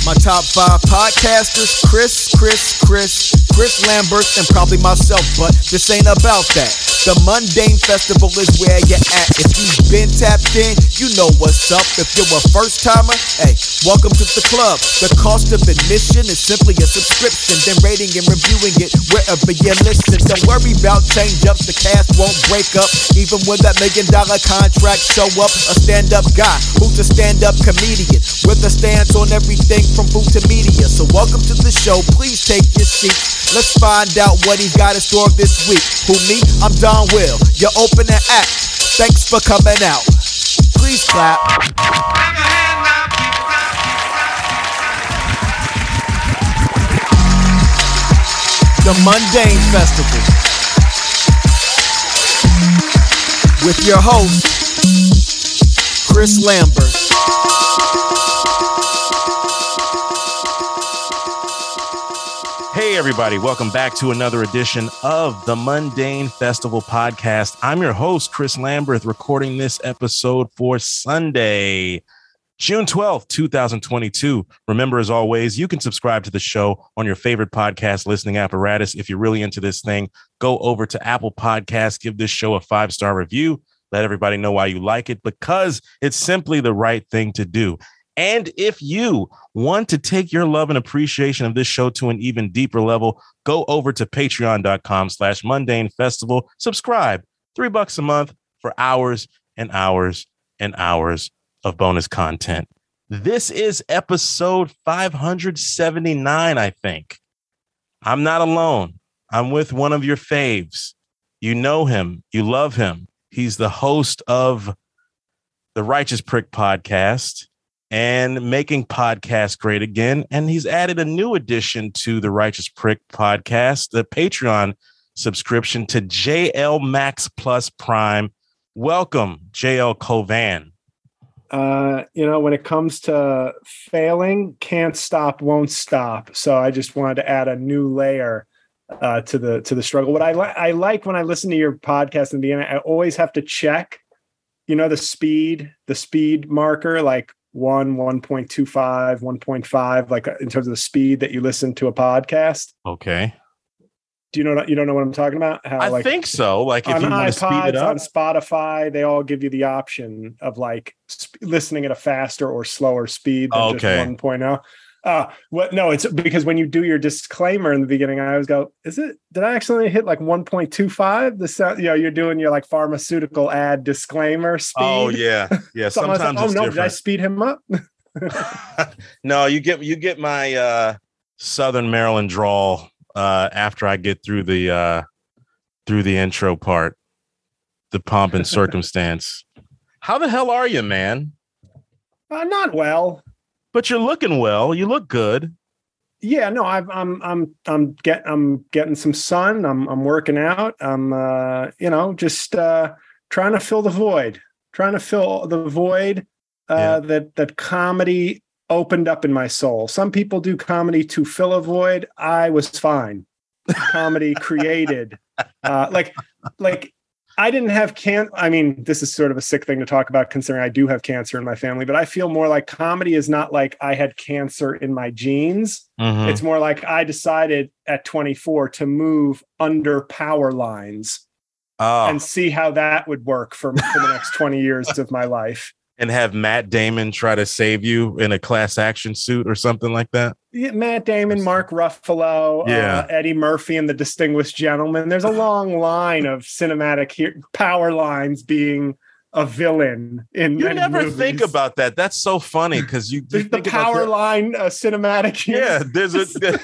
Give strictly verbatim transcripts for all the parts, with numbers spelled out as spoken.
My top five podcasters, Chris, Chris, Chris, Chris Lambert, and probably myself, but this ain't about that. The Mundane Festival is where you're at. If you've been tapped in, you know what's up. If you're a first timer, hey, welcome to the club. The cost of admission is simply a subscription, then rating and reviewing it wherever you listen. Don't worry about change ups, the cast won't break up. Even when that million dollar contract show up, a stand up guy who's a stand up comedian with a stance on everything from food to media. So welcome to the show, please take your seats. Let's find out what he's got in store this week. Who me? I'm Don Will, your opening act. Thanks for coming out. Please clap. The Mundane Festival with your host, Chris Lambert. Hey everybody, welcome back to another edition of the Mundane Festival podcast. I'm your host, Chris Lambert, recording this episode for Sunday, June twelfth, twenty twenty-two. Remember, as always, you can subscribe to the show on your favorite podcast listening apparatus. If you're really into this thing, go over to Apple Podcasts, give this show a five-star review. Let everybody know why you like it, because it's simply the right thing to do. And if you want to take your love and appreciation of this show to an even deeper level, go over to patreon.com slash mundane festival. Subscribe. Three bucks a month for hours and hours and hours of bonus content. This is episode five hundred seventy-nine, I think. I'm not alone. I'm with one of your faves. You know him. You love him. He's the host of the Righteous Prick podcast and Making Podcasts Great Again. And he's added a new addition to the Righteous Prick podcast, the Patreon subscription to J L Max Plus Prime. Welcome, J L Covan. Uh, you know, when it comes to failing, can't stop, won't stop. So I just wanted to add a new layer uh, to the to the struggle. What I like, I like when I listen to your podcast in the beginning, I always have to check, you know, the speed, the speed marker, like one, one point two five, one point five, like in terms of the speed that you listen to a podcast. Okay. Do you know, you don't know what I'm talking about? How, I like, think so. Like if on you want to speed it up. On Spotify, they all give you the option of like sp- listening at a faster or slower speed than okay. just one point oh. Uh, what? No, it's because when you do your disclaimer in the beginning, I always go, is it, did I actually hit like one point two five? The sound, you know, you're doing your like pharmaceutical ad disclaimer speed. Oh yeah. Yeah. so Sometimes like, oh it's no, different. did I speed him up? No, you get, you get my uh, Southern Maryland drawl uh, after I get through the, uh, through the intro part, the pomp and circumstance. How the hell are you, man? Uh, not well. But you're looking well. You look good. Yeah, no, I've, I'm, I'm, I'm get, I'm getting some sun. I'm, I'm working out. I'm, uh, you know, just uh, trying to fill the void. Trying to fill the void uh, yeah. that that comedy opened up in my soul. Some people do comedy to fill a void. I was fine. Comedy created, uh, like, like. I didn't have can. I mean, this is sort of a sick thing to talk about considering I do have cancer in my family, but I feel more like comedy is not like I had cancer in my genes. Mm-hmm. It's more like I decided at twenty-four to move under power lines oh. and see how that would work for, for the next twenty years of my life. And have Matt Damon try to save you in a class action suit or something like that? Yeah, Matt Damon, Mark Ruffalo, yeah. uh, Eddie Murphy, and The Distinguished Gentleman. There's a long line of cinematic he- power lines being a villain in You never movies. think about that. That's so funny because you, you the power line uh, cinematic. Yeah, there's a the,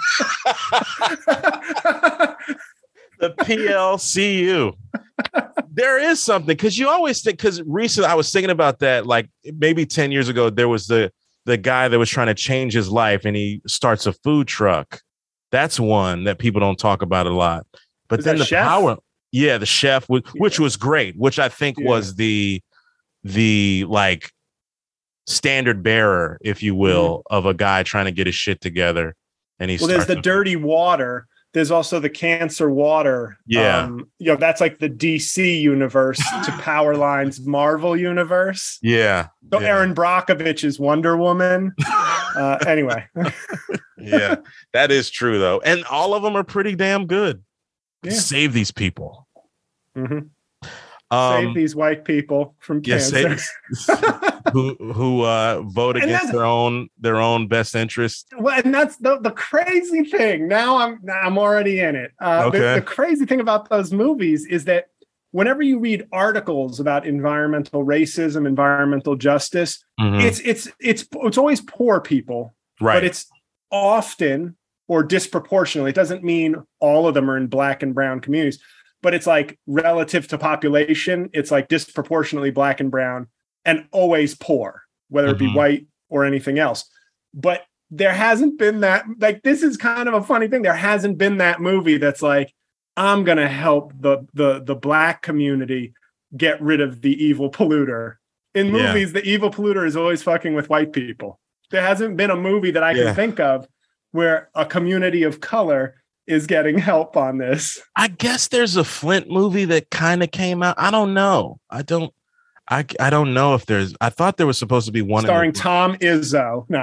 the, the P L C U. There is something because you always think because recently I was thinking about that, like maybe ten years ago, there was the the guy that was trying to change his life and he starts a food truck. That's one that people don't talk about a lot. But is then the chef? power. Yeah, the chef, which, yeah. which was great, which I think yeah. was the the like standard bearer, if you will, mm-hmm. of a guy trying to get his shit together. And he's well, there's the dirty water. There's also the cancer water. Yeah. Um, you know, that's like the D C universe to Powerline's Marvel universe. Yeah. So yeah. Erin Brockovich's Wonder Woman. Uh, anyway. Yeah, that is true, though. And all of them are pretty damn good. Yeah. Save these people. Mm-hmm. Um, Save these white people from yeah, cancer. save, who who uh, vote And against that's- their own their own best interest. Well, and that's the, the crazy thing. Now I'm I'm already in it. Uh, Okay. the, the crazy thing about those movies is that whenever you read articles about environmental racism, environmental justice, Mhm. it's it's it's it's always poor people, Right. but it's often or disproportionately. It doesn't mean all of them are in black and brown communities, but it's like relative to population, it's like disproportionately black and brown and always poor, whether it be Mhm. white or anything else. But there hasn't been that, like, this is kind of a funny thing. There hasn't been that movie that's like, I'm going to help the, the, the black community get rid of the evil polluter. In Yeah. movies, the evil polluter is always fucking with white people. There hasn't been a movie that I Yeah. can think of where a community of color is getting help on this. I guess there's a Flint movie that kind of came out. I don't know. I don't. I, I don't know if there's. I thought there was supposed to be one Starring in the, Tom Izzo. No.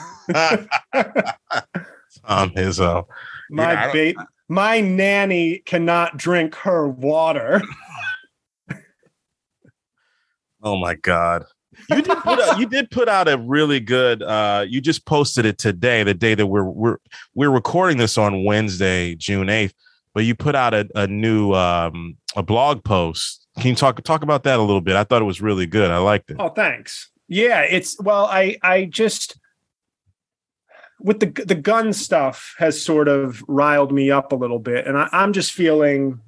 Tom Izzo. my Yeah, I don't- ba- my nanny cannot drink her water. Oh my God. You did put out, you did put out a really good uh you just posted it today, the day that we're we're we're recording this on Wednesday, June eighth, but you put out a, a new um a blog post. Can you talk talk about that a little bit? I thought it was really good. I liked it. Oh, thanks. Yeah, it's well, I I just with the the gun stuff has sort of riled me up a little bit, and I, I'm just feeling.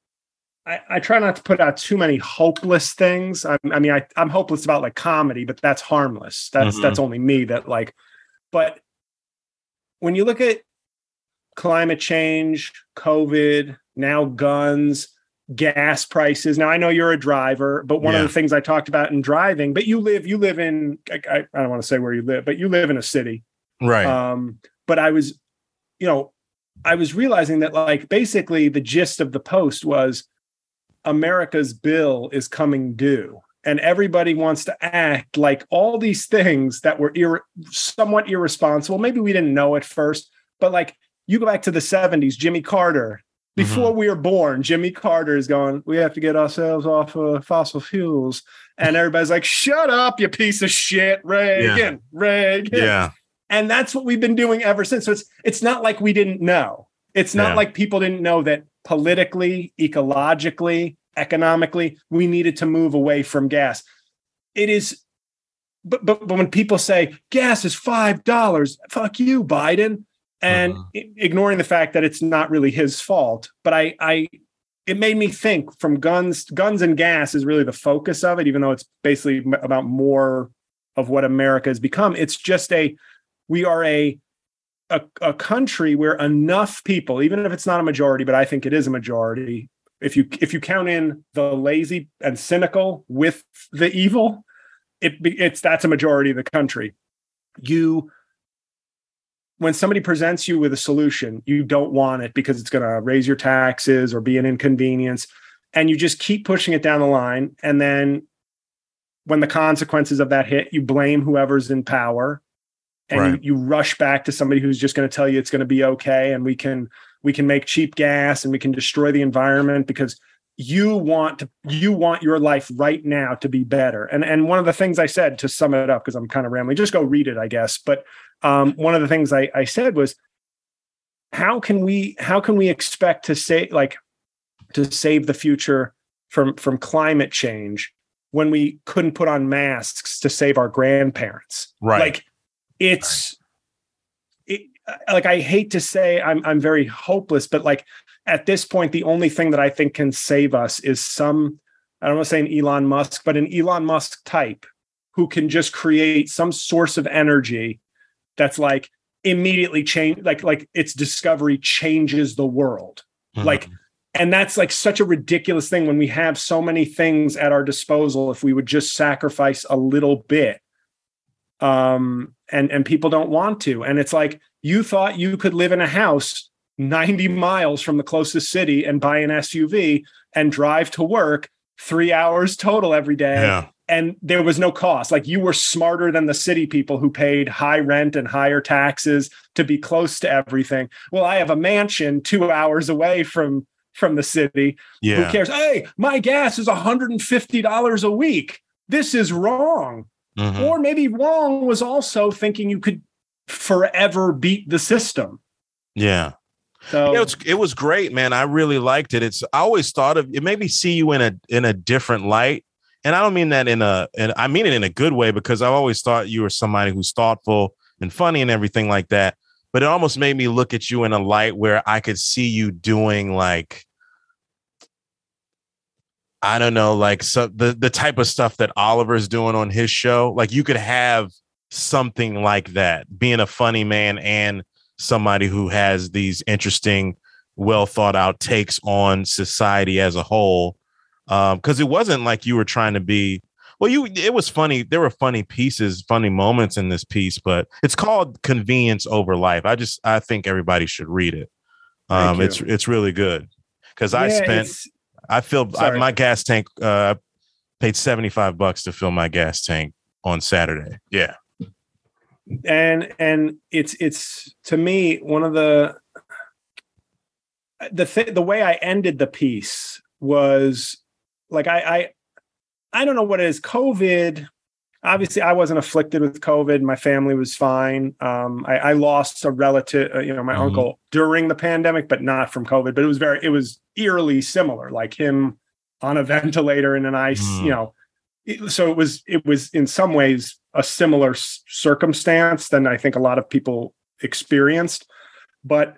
I, I try not to put out too many hopeless things. I, I mean, I, I'm hopeless about like comedy, but that's harmless. That's Mhm. that's only me. That like, but when you look at climate change, COVID, now guns, gas prices. Now I know you're a driver, but one Yeah. of the things I talked about in driving, but you live, you live in, I, I, I don't want to say where you live, but you live in a city. Right. Um, but I was, you know, I was realizing that like basically the gist of the post was America's bill is coming due. And everybody wants to act like all these things that were ir- somewhat irresponsible. Maybe we didn't know at first, but like you go back to the seventies, Jimmy Carter. Before we were born, Jimmy Carter is going, we have to get ourselves off of fossil fuels. And everybody's like, shut up, you piece of shit, Reagan, Yeah. Reagan. Yeah. And that's what we've been doing ever since. So it's it's not like we didn't know. It's not Yeah. like people didn't know that politically, ecologically, economically, we needed to move away from gas. It is, but but, but when people say gas is five dollars, fuck you, Biden. And Mhm. i- ignoring the fact that it's not really his fault. But I I it made me think from guns, guns and gas is really the focus of it, even though it's basically m- about more of what America has become. It's just a we are a, a a country where enough people, even if it's not a majority, but I think it is a majority. If you if you count in the lazy and cynical with the evil, it be- it's that's a majority of the country. You when somebody presents you with a solution, you don't want it because it's going to raise your taxes or be an inconvenience, and you just keep pushing it down the line. And then when the consequences of that hit, you blame whoever's in power. And Right. you, you rush back to somebody who's just going to tell you it's going to be okay, and we can we can make cheap gas and we can destroy the environment because you want to you want your life right now to be better. And and one of the things I said, to sum it up, because I'm kind of rambling, just go read it, I guess. But um, one of the things I, I said was, how can we how can we expect to say like to save the future from from climate change when we couldn't put on masks to save our grandparents? Right. Like it's it, like I hate to say I'm I'm very hopeless, but like at this point, the only thing that I think can save us is some, I don't want to say an Elon Musk, but an Elon Musk type who can just create some source of energy that's like immediately change, like like its discovery changes the world. Mhm. Like, and that's like such a ridiculous thing when we have so many things at our disposal. If we would just sacrifice a little bit, um, and and people don't want to. And it's like you thought you could live in a house ninety miles from the closest city and buy an S U V and drive to work three hours total every day. Yeah. and there was no cost. Like you were smarter than the city people who paid high rent and higher taxes to be close to everything. Well, I have a mansion two hours away from from the city. Yeah. Who cares? Hey, my gas is one hundred fifty dollars a week. This is wrong. Mm-hmm. Or maybe wrong was also thinking you could forever beat the system. Yeah. So yeah, it was, it was great, man. I really liked it. It's I always thought of it made me see you in a in a different light. And I don't mean that in a and I mean it in a good way, because I've always thought you were somebody who's thoughtful and funny and everything like that. But it almost made me look at you in a light where I could see you doing like, I don't know, like so the, the type of stuff that Oliver's doing on his show. Like you could have something like that, being a funny man and somebody who has these interesting, well thought out takes on society as a whole. Um, because it wasn't like you were trying to be, well, you, it was funny. There were funny pieces, funny moments in this piece, but it's called Convenience Over Life. I just, I think everybody should read it. Um, it's, it's really good. Cause I yeah, spent, I filled I, my gas tank, uh, paid seventy-five bucks to fill my gas tank on Saturday. Yeah. And, and it's, it's to me, one of the, the, th- the way I ended the piece was like, I, I, I don't know what it is. COVID, obviously I wasn't afflicted with COVID. My family was fine. Um, I, I lost a relative, uh, you know, my mm-hmm. uncle during the pandemic, but not from COVID, but it was very, it was eerily similar, like him on a ventilator in an ice, mm. you know, it, so it was, it was in some ways a similar s- circumstance than I think a lot of people experienced, but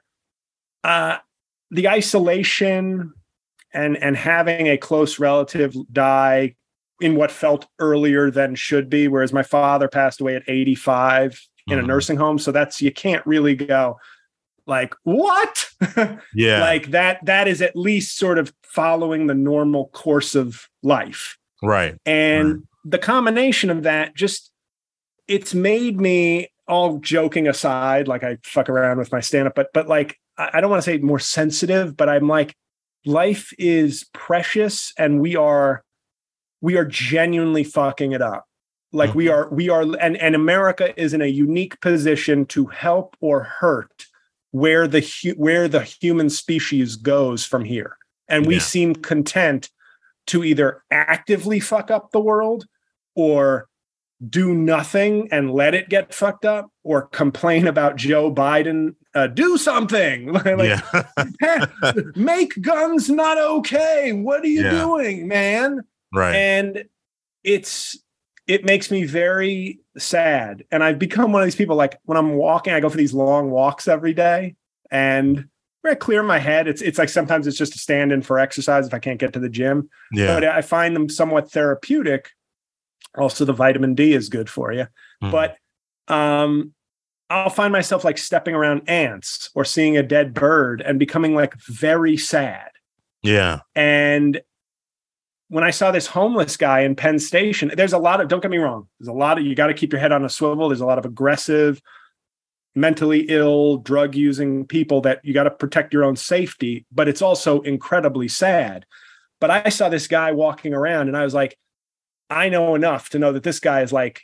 uh, the isolation and, and having a close relative die in what felt earlier than should be, whereas my father passed away at eighty-five in mm-hmm. a nursing home. So that's, you can't really go like, what? Yeah. Like that, that is at least sort of following the normal course of life. Right. And right. the combination of that, just, it's made me, all joking aside, like I fuck around with my stand-up, but, but like, I don't want to say more sensitive, but I'm like, life is precious and we are, we are genuinely fucking it up. Like mm-hmm. we are, we are, and, and America is in a unique position to help or hurt where the, where the human species goes from here. And we yeah. seem content to either actively fuck up the world or do nothing and let it get fucked up, or complain about Joe Biden, uh, do something like yeah. make guns not okay. What are you yeah. doing, man? Right. And it's, it makes me very sad. And I've become one of these people, like when I'm walking, I go for these long walks every day and I clear my head. It's, it's like, sometimes it's just a stand in for exercise if I can't get to the gym, yeah. but I find them somewhat therapeutic. Also, the vitamin D is good for you, mm. but um, I'll find myself like stepping around ants or seeing a dead bird and becoming like very sad. Yeah. And when I saw this homeless guy in Penn Station, there's a lot of, don't get me wrong, there's a lot of, you got to keep your head on a swivel. There's a lot of aggressive, mentally ill, drug using people that you got to protect your own safety, but it's also incredibly sad. But I saw this guy walking around and I was like, I know enough to know that this guy is like,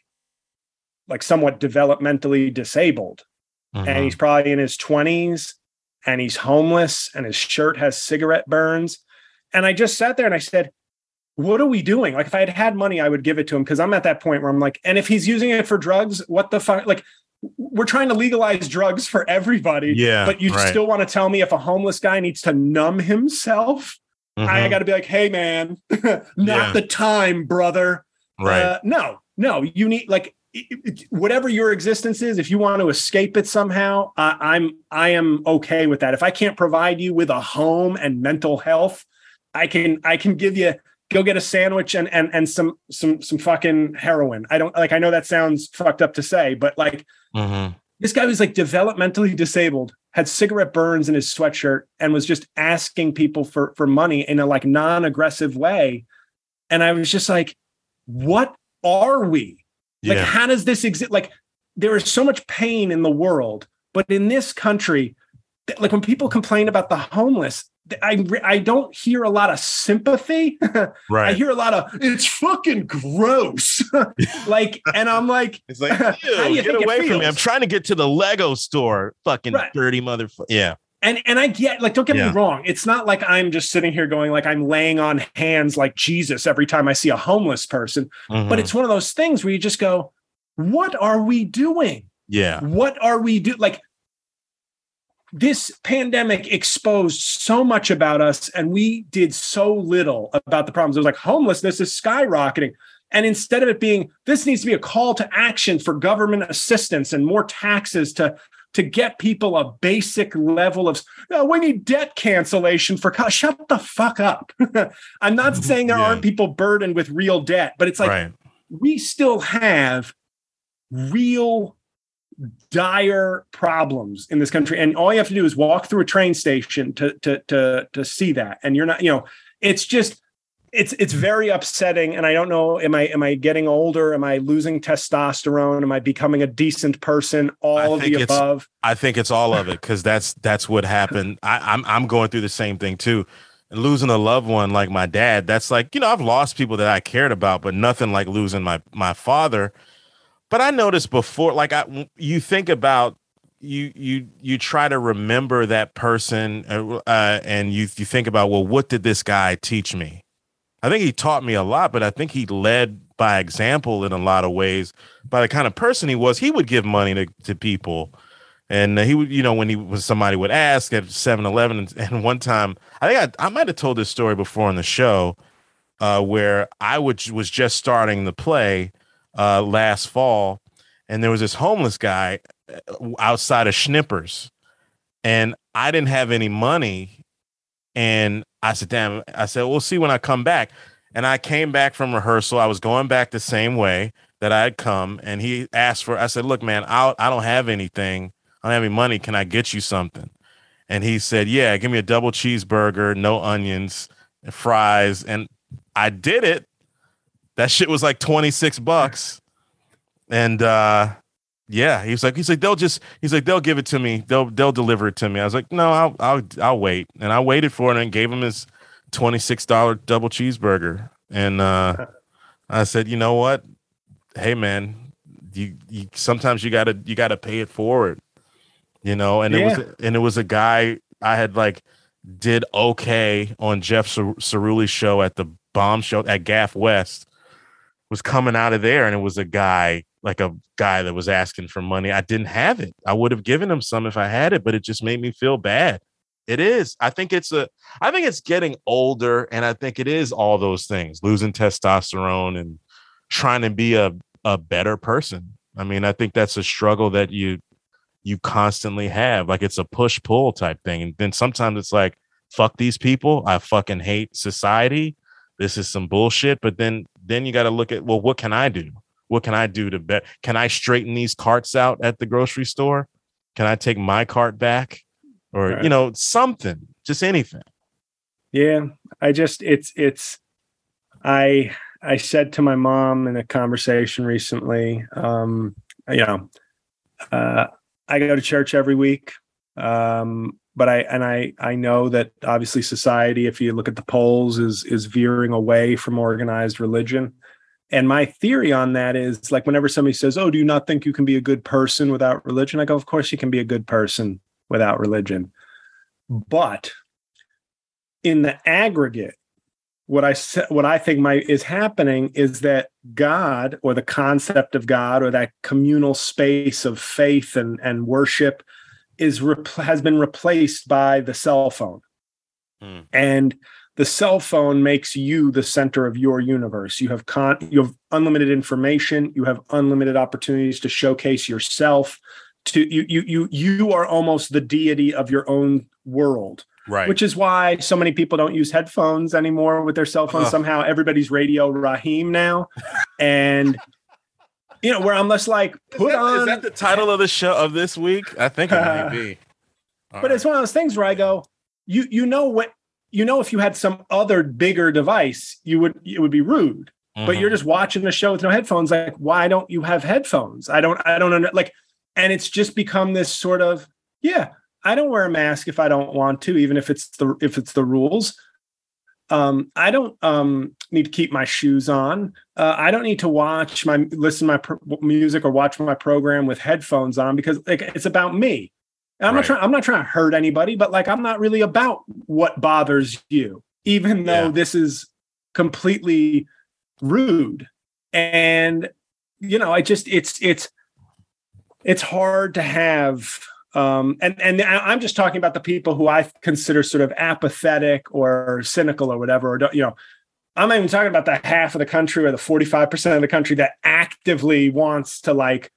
like somewhat developmentally disabled. Mm-hmm. And he's probably in his twenties and he's homeless and his shirt has cigarette burns. And I just sat there and I said, what are we doing? Like if I had had money, I would give it to him. Cause I'm at that point where I'm like, and if he's using it for drugs, what the fuck? Like we're trying to legalize drugs for everybody. Yeah. But you right. still want to tell me if a homeless guy needs to numb himself? Mm-hmm. I got to be like, hey man, not yeah. the time, brother. Right. Uh, no, no, you need like it, it, whatever your existence is. If you want to escape it somehow, uh, I'm, I am okay with that. If I can't provide you with a home and mental health, I can, I can give you, go get a sandwich and, and, and some, some, some fucking heroin. I don't like, I know that sounds fucked up to say, but like mm-hmm. this guy was like developmentally disabled, had cigarette burns in his sweatshirt and was just asking people for, for money in a like non-aggressive way. And I was just like, what are we? Like, yeah. how does this exist? Like, there is so much pain in the world, but in this country, like when people complain about the homeless, I I don't hear a lot of sympathy. Right. I hear a lot of it's fucking gross. Like, and I'm like, it's like, how do you get away from me? I'm trying to get to the Lego store. Fucking right. dirty motherfucker. Yeah. And and I get, like, don't get yeah. me wrong. It's not like I'm just sitting here going like I'm laying on hands like Jesus every time I see a homeless person. Mm-hmm. But it's one of those things where you just go, what are we doing? Yeah. What are we doing? Like, this pandemic exposed so much about us, and we did so little about the problems. It was like homelessness is skyrocketing. And instead of it being, this needs to be a call to action for government assistance and more taxes to, to get people a basic level of, oh, we need debt cancellation for, shut the fuck up. I'm not saying there yeah. aren't people burdened with real debt, but it's like, right. we still have real dire problems in this country, and all you have to do is walk through a train station to to to to see that. And you're not, you know, it's just it's it's very upsetting. And I don't know, am I am I getting older? Am I losing testosterone? Am I becoming a decent person? All of the above. I think it's all of it, because that's that's what happened. I, I'm I'm going through the same thing too. And losing a loved one like my dad, that's like, you know, I've lost people that I cared about, but nothing like losing my my father. But I noticed before, like, I, you think about, you you you try to remember that person, uh, and you you think about, well, what did this guy teach me? I think he taught me a lot, but I think he led by example in a lot of ways. By the kind of person he was, he would give money to, to people, and he would, you know, when he was somebody would ask at seven eleven, and, and one time, I think I, I might have told this story before on the show, uh, where I would was just starting the play. Uh, last fall, and there was this homeless guy outside of Schnippers, and I didn't have any money, and I said, damn, I said, we'll see when I come back. And I came back from rehearsal. I was going back the same way that I had come, and he asked for, I said, look, man, I'll, I don't have anything. I don't have any money. Can I get you something? And he said, yeah, give me a double cheeseburger, no onions, and fries. And I did it. That shit was like twenty-six bucks. And uh, yeah, he's like, he's like, they'll just, he's like, they'll give it to me. They'll, they'll deliver it to me. I was like, no, I'll, I'll, I'll wait. And I waited for it and gave him his twenty-six dollars double cheeseburger. And uh, I said, you know what? Hey man, you, you, sometimes you gotta, you gotta pay it forward, you know? And yeah. it was, and it was a guy I had like did okay on Jeff Cer- Ceruli's show at the Bomb Show at Gaff West. Was coming out of there, and it was a guy, like a guy that was asking for money. I didn't have it. I would have given him some if I had it, but it just made me feel bad. It is. I think it's a, I think it's getting older, and I think it is all those things, losing testosterone and trying to be a, a better person. I mean, I think that's a struggle that you, you constantly have. Like, it's a push pull type thing. And then sometimes it's like, fuck these people. I fucking hate society. This is some bullshit. But then, then you got to look at, well, what can I do? What can I do to bet? Can I straighten these carts out at the grocery store? Can I take my cart back? Or, right. you know, something, just anything. Yeah. I just, it's, it's, I, I said to my mom in a conversation recently, um, you know, uh, I go to church every week. Um, But I and I I know that obviously society, if you look at the polls, is is veering away from organized religion. And my theory on that is, like, whenever somebody says, "Oh, do you not think you can be a good person without religion?" I go, "Of course you can be a good person without religion." But in the aggregate, what I what I think might is happening is that God, or the concept of God, or that communal space of faith and and worship, is has been replaced by the cell phone. Mm. And the cell phone makes you the center of your universe. You have con- you have unlimited information, you have unlimited opportunities to showcase yourself. To you you you you are almost the deity of your own world. Right. Which is why so many people don't use headphones anymore with their cell phones. Uh. Somehow everybody's Radio Raheem now. And you know, where I'm less like, put is that, on. Is that the title of the show of this week? I think it might be. All but right. It's one of those things where I go, you you know what, you know, if you had some other bigger device, you would it would be rude. Mm-hmm. But you're just watching the show with no headphones. Like, why don't you have headphones? I don't I don't under like, and it's just become this sort of, yeah, I don't wear a mask if I don't want to, even if it's the if it's the rules. Um, I don't um, need to keep my shoes on. Uh, I don't need to watch my listen to my pro- music or watch my program with headphones on because like it's about me. And I'm right. not trying. I'm not trying to hurt anybody, but like I'm not really about what bothers you, even though yeah. this is completely rude. And you know, I just it's it's it's hard to have. Um, and and I'm just talking about the people who I consider sort of apathetic or cynical or whatever. Or you know, I'm not even talking about the half of the country or the forty-five percent of the country that actively wants to like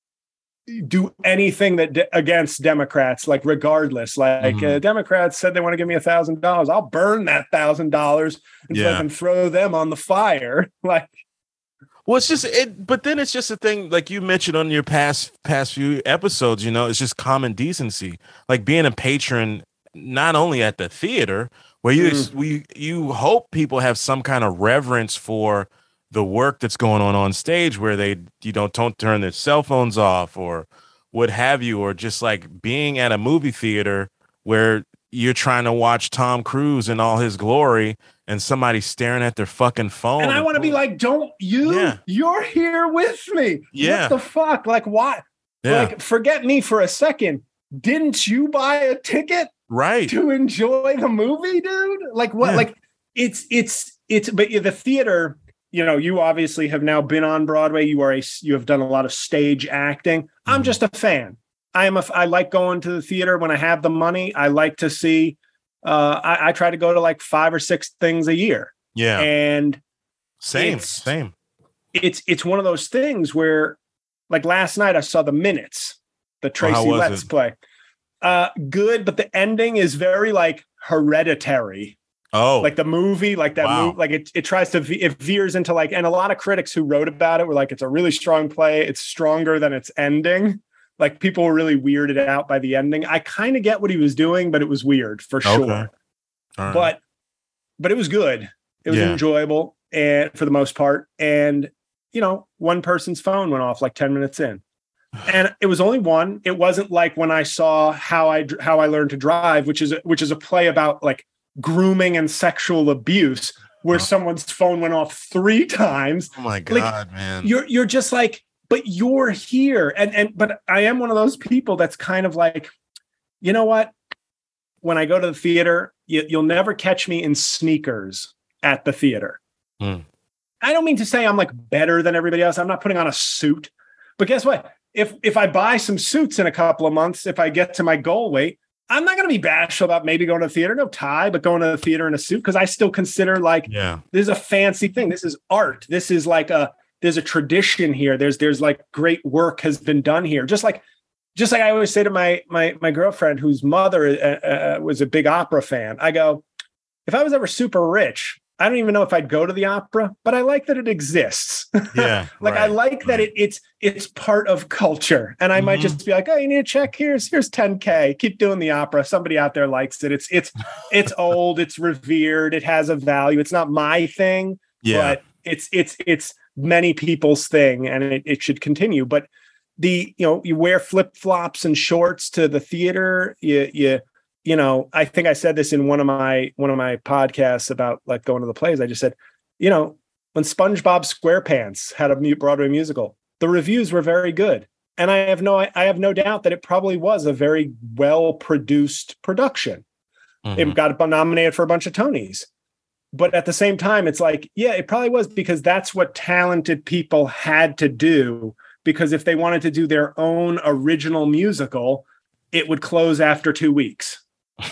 do anything that de- against Democrats, like regardless. Like mm-hmm. uh, Democrats said they want to give me a thousand dollars. I'll burn that thousand dollars and yeah. so I can throw them on the fire. Like. Well, it's just it, but then it's just a thing like you mentioned on your past past few episodes. You know, it's just common decency, like being a patron, not only at the theater where you mm. we you hope people have some kind of reverence for the work that's going on on stage, where they you don't don't turn their cell phones off or what have you, or just like being at a movie theater where you're trying to watch Tom Cruise in all his glory. And somebody's staring at their fucking phone. And I want to be like, don't you? Yeah. You're here with me. Yeah. What the fuck? Like, why? Yeah. Like, forget me for a second. Didn't you buy a ticket? Right. To enjoy the movie, dude? Like, what? Yeah. Like, it's, it's, it's, but the theater, you know, you obviously have now been on Broadway. You are a, you have done a lot of stage acting. Mm-hmm. I'm just a fan. I am a, I like going to the theater when I have the money. I like to see, Uh, I, I try to go to like five or six things a year. Yeah. And same, it's, same. It's, it's one of those things where like last night I saw The Minutes, the Tracy well, Letts it? play. Uh, good. But the ending is very like Hereditary. Oh, like the movie, like that wow. movie, like it, it tries to, it veers into like, and a lot of critics who wrote about it were like, it's a really strong play. It's stronger than its ending. Like people were really weirded out by the ending. I kind of get what he was doing, but it was weird for sure. Okay. Right. But, but it was good. It was yeah. enjoyable and for the most part. And, you know, one person's phone went off like ten minutes in and it was only one. It wasn't like when I saw how I, how I learned to drive, which is, which is a play about like grooming and sexual abuse where oh. someone's phone went off three times. Oh my God, like, man. You're, you're just like, but you're here. And, and, but I am one of those people that's kind of like, you know what? When I go to the theater, you, you'll never catch me in sneakers at the theater. Mm. I don't mean to say I'm like better than everybody else. I'm not putting on a suit, but guess what? If, if I buy some suits in a couple of months, if I get to my goal weight, I'm not going to be bashful about maybe going to the theater, no tie, but going to the theater in a suit. Cause I still consider like, yeah, this is a fancy thing. This is art. This is like a, there's a tradition here. There's, there's like great work has been done here. Just like, just like I always say to my, my, my girlfriend whose mother uh, uh, was a big opera fan. I go, if I was ever super rich, I don't even know if I'd go to the opera, but I like that it exists. Yeah. like right, I like right. that it, it's, it's part of culture. And I mm-hmm. might just be like, oh, you need a check. Here's, here's ten K. Keep doing the opera. Somebody out there likes it. It's, it's, it's old. It's revered. It has a value. It's not my thing, yeah. but it's, it's, it's, many people's thing and it, it should continue. But the, you know, you wear flip flops and shorts to the theater. You, you, you know, I think I said this in one of my, one of my podcasts about like going to the plays. I just said, you know, when SpongeBob SquarePants had a Broadway musical, the reviews were very good. And I have no, I have no doubt that it probably was a very well-produced production. Mm-hmm. It got nominated for a bunch of Tonys. But at the same time, it's like, yeah, it probably was because that's what talented people had to do. Because if they wanted to do their own original musical, it would close after two weeks. yeah.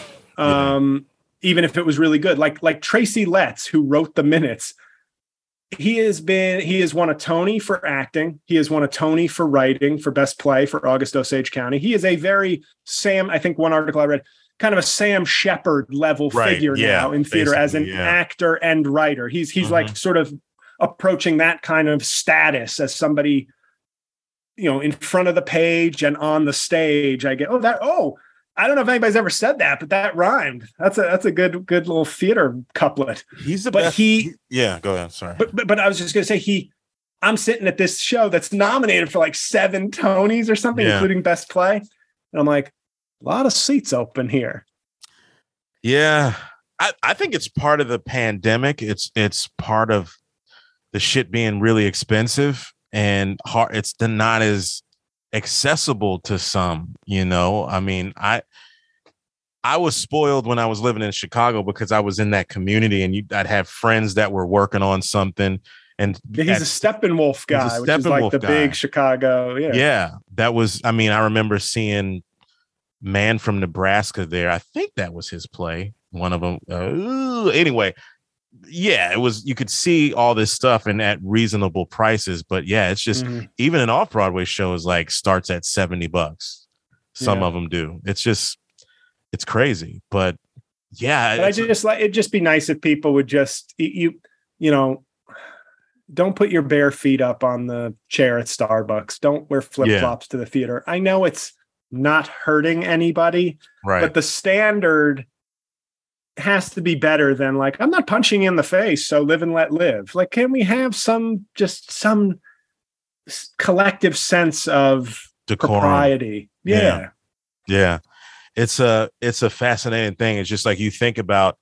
Um, even if it was really good. Like, like Tracy Letts, who wrote The Minutes, he has been, he has won a Tony for acting. He has won a Tony for writing, for best play for August Osage County. He is a very Sam, I think one article I read, kind of a Sam Shepard level right, figure yeah, now in theater as an yeah. actor and writer. He's he's mm-hmm. like sort of approaching that kind of status as somebody, you know, in front of the page and on the stage. I get, oh, that, oh, I don't know if anybody's ever said that, but that rhymed. That's a that's a good good little theater couplet. He's the but best. he, yeah, go ahead. Sorry, but, but but I was just gonna say he. I'm sitting at this show that's nominated for like seven Tonys or something, yeah. including best play, and I'm like, a lot of seats open here. Yeah. I, I think it's part of the pandemic. It's it's part of the shit being really expensive and hard. It's the not as accessible to some, you know. I mean, I I was spoiled when I was living in Chicago because I was in that community, and you, I'd have friends that were working on something. And yeah, he's at, a Steppenwolf guy, which is like the guy. Big Chicago. Yeah, yeah, that was. I mean, I remember seeing Man from Nebraska there. I think that was his play. One of them. Uh, anyway, yeah, it was. You could see all this stuff and at reasonable prices. But yeah, it's just mm-hmm. even an off-Broadway show is like starts at seventy bucks. Some yeah. of them do. It's just, it's crazy. But yeah, but I just like it'd just be nice if people would just you, you know, don't put your bare feet up on the chair at Starbucks. Don't wear flip-flops yeah. to the theater. I know it's not hurting anybody, right? But the standard has to be better than like, I'm not punching you in the face, so live and let live. Like, can we have some just some collective sense of decorum. Propriety? Yeah. yeah. Yeah. It's a it's a fascinating thing. It's just like you think about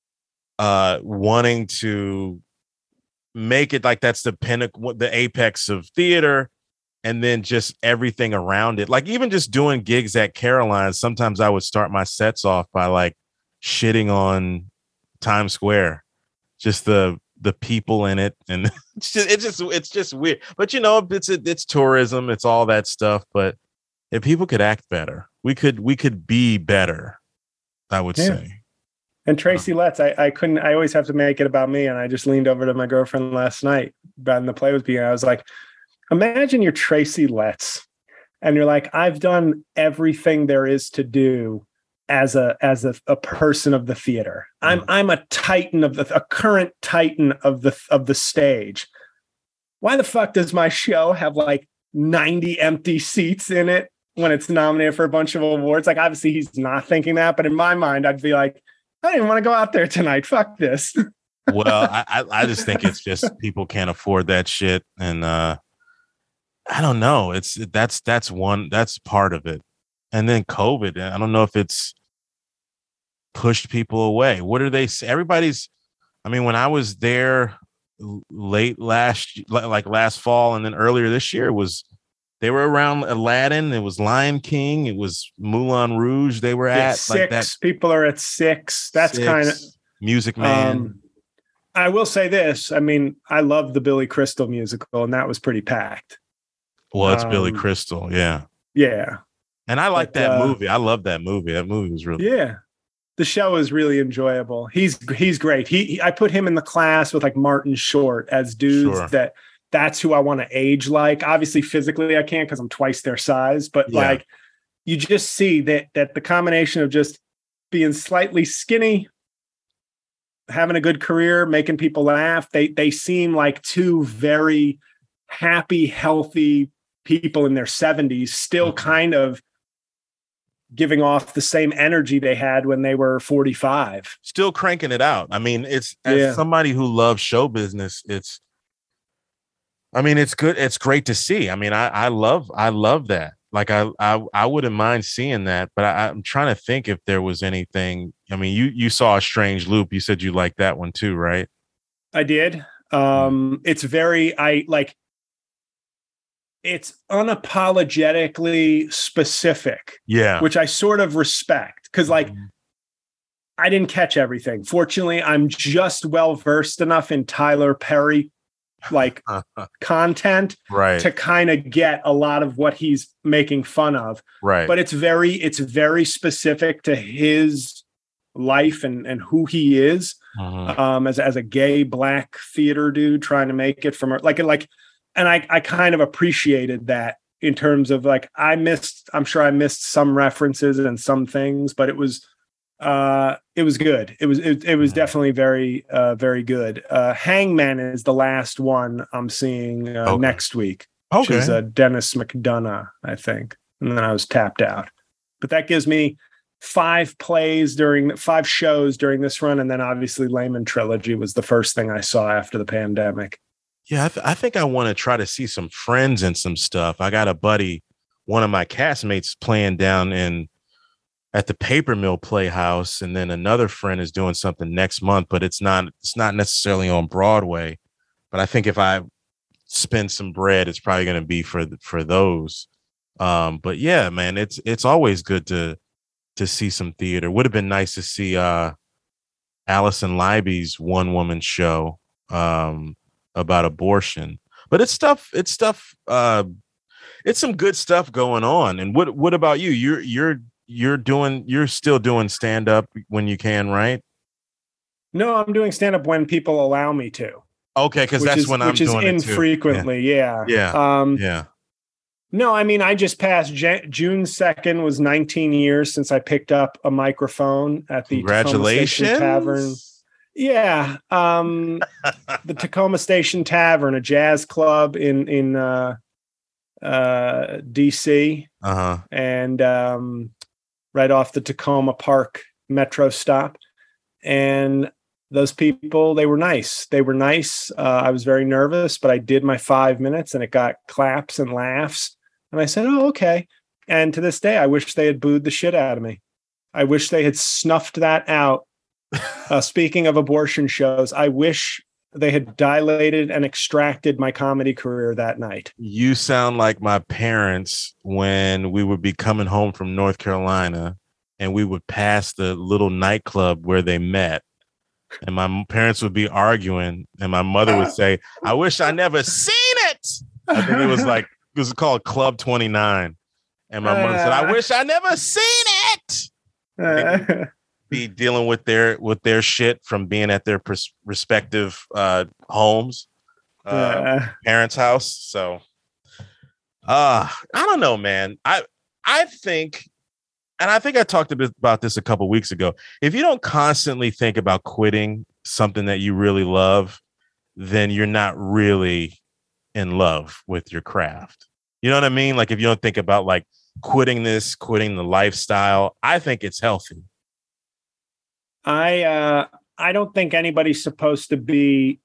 uh wanting to make it like that's the pinnacle, the apex of theater, and then just everything around it. Like even just doing gigs at Caroline's, sometimes I would start my sets off by like shitting on Times Square, just the the people in it, and it's just it's just it's just weird. But you know, it's it's tourism, it's all that stuff. But if people could act better, we could we could be better, I would yeah. say. And Tracy uh, Letts, I, I couldn't. I always have to make it about me, and I just leaned over to my girlfriend last night, when the play was being. I was like, imagine you're Tracy Letts, and you're like, I've done everything there is to do as a as a, a person of the theater. I'm mm. I'm a titan of the a current titan of the of the stage. Why the fuck does my show have like ninety empty seats in it when it's nominated for a bunch of awards? Like obviously he's not thinking that, but in my mind I'd be like, I don't even want to go out there tonight. Fuck this. Well, I I just think it's just people can't afford that shit, and uh I don't know. It's that's that's one that's part of it. And then COVID, I don't know if it's pushed people away. What are they say? Everybody's, I mean, when I was there late last, like last fall, and then earlier this year, it was, they were around Aladdin. It was Lion King. It was Moulin Rouge. They were at six. Like that. People are at six. That's kind of Music Man. Um, I will say this. I mean, I love the Billy Crystal musical, and that was pretty packed. Well, it's um, Billy Crystal. Yeah. Yeah. And I like but, that uh, movie. I love that movie. That movie was really yeah. The show is really enjoyable. He's he's great. He, he I put him in the class with like Martin Short as dudes sure. that that's who I want to age like. Obviously, physically I can't because I'm twice their size. But yeah. like you just see that that the combination of just being slightly skinny, having a good career, making people laugh. They they seem like two very happy, healthy people in their seventies, still mm-hmm. kind of giving off the same energy they had when they were forty-five. Still cranking it out. I mean, it's as yeah. somebody who loves show business, it's, I mean, it's good. It's great to see. I mean, I, I love, I love that. Like I, I, I wouldn't mind seeing that, but I, I'm trying to think if there was anything. I mean, you, you saw A Strange Loop. You said you liked that one too, right? I did. Um, it's very, I like, it's unapologetically specific, yeah, which I sort of respect because, like, mm-hmm. I didn't catch everything. Fortunately, I'm just well versed enough in Tyler Perry, like, content, right, to kind of get a lot of what he's making fun of, right. But it's very, it's very specific to his life and and who he is, mm-hmm. um, as as a gay black theater dude trying to make it from like like. And I, I kind of appreciated that in terms of like, I missed, I'm sure I missed some references and some things, but it was, uh, it was good. It was, it, it was definitely very, uh, very good. Uh, Hangman is the last one I'm seeing uh, okay. next week, which okay. is uh, Dennis McDonough, I think. And then I was tapped out, but that gives me five plays during five shows during this run. And then obviously Layman Trilogy was the first thing I saw after the pandemic. Yeah, I, th- I think I want to try to see some friends and some stuff. I got a buddy, one of my castmates, playing down in at the Paper Mill Playhouse, and then another friend is doing something next month, but it's not it's not necessarily on Broadway. But I think if I spend some bread, it's probably going to be for for those. Um, but yeah, man, it's it's always good to to see some theater. Would have been nice to see uh, Allison Leiby's one woman show um, about abortion. But it's stuff. It's stuff. Uh, it's some good stuff going on. And what what about you? You're you're you're doing. You're still doing stand up when you can, right? No, I'm doing stand up when people allow me to. Okay, because that's is, when I'm which is doing infrequently. it too. Yeah. Yeah. Yeah. Um, yeah. No, I mean, I just passed J- June second was nineteen years since I picked up a microphone at the Congratulations. Tacoma Station Tavern. Yeah. Um, the Tacoma Station Tavern, a jazz club in, in uh, uh, D C. Uh-huh. And um, right off the Tacoma Park metro stop. And those people, they were nice. They were nice. Uh, I was very nervous, but I did my five minutes and it got claps and laughs. And I said, oh, okay. And to this day, I wish they had booed the shit out of me. I wish they had snuffed that out. Uh, speaking of abortion shows, I wish they had dilated and extracted my comedy career that night. You sound like my parents when we would be coming home from North Carolina and we would pass the little nightclub where they met. And my parents would be arguing and my mother would say, I wish I never seen it. I think it was like, it was called Club twenty-nine. And my mother said, I wish I never seen it. Uh, be dealing with their with their shit from being at their pers- respective uh, homes, uh, uh, parents' house. So uh, I don't know, man. I I think, and I think I talked a bit about this a couple weeks ago. If you don't constantly think about quitting something that you really love, then you're not really in love with your craft. You know what I mean? Like if you don't think about like quitting this, quitting the lifestyle, I think it's healthy. I uh, I don't think anybody's supposed to be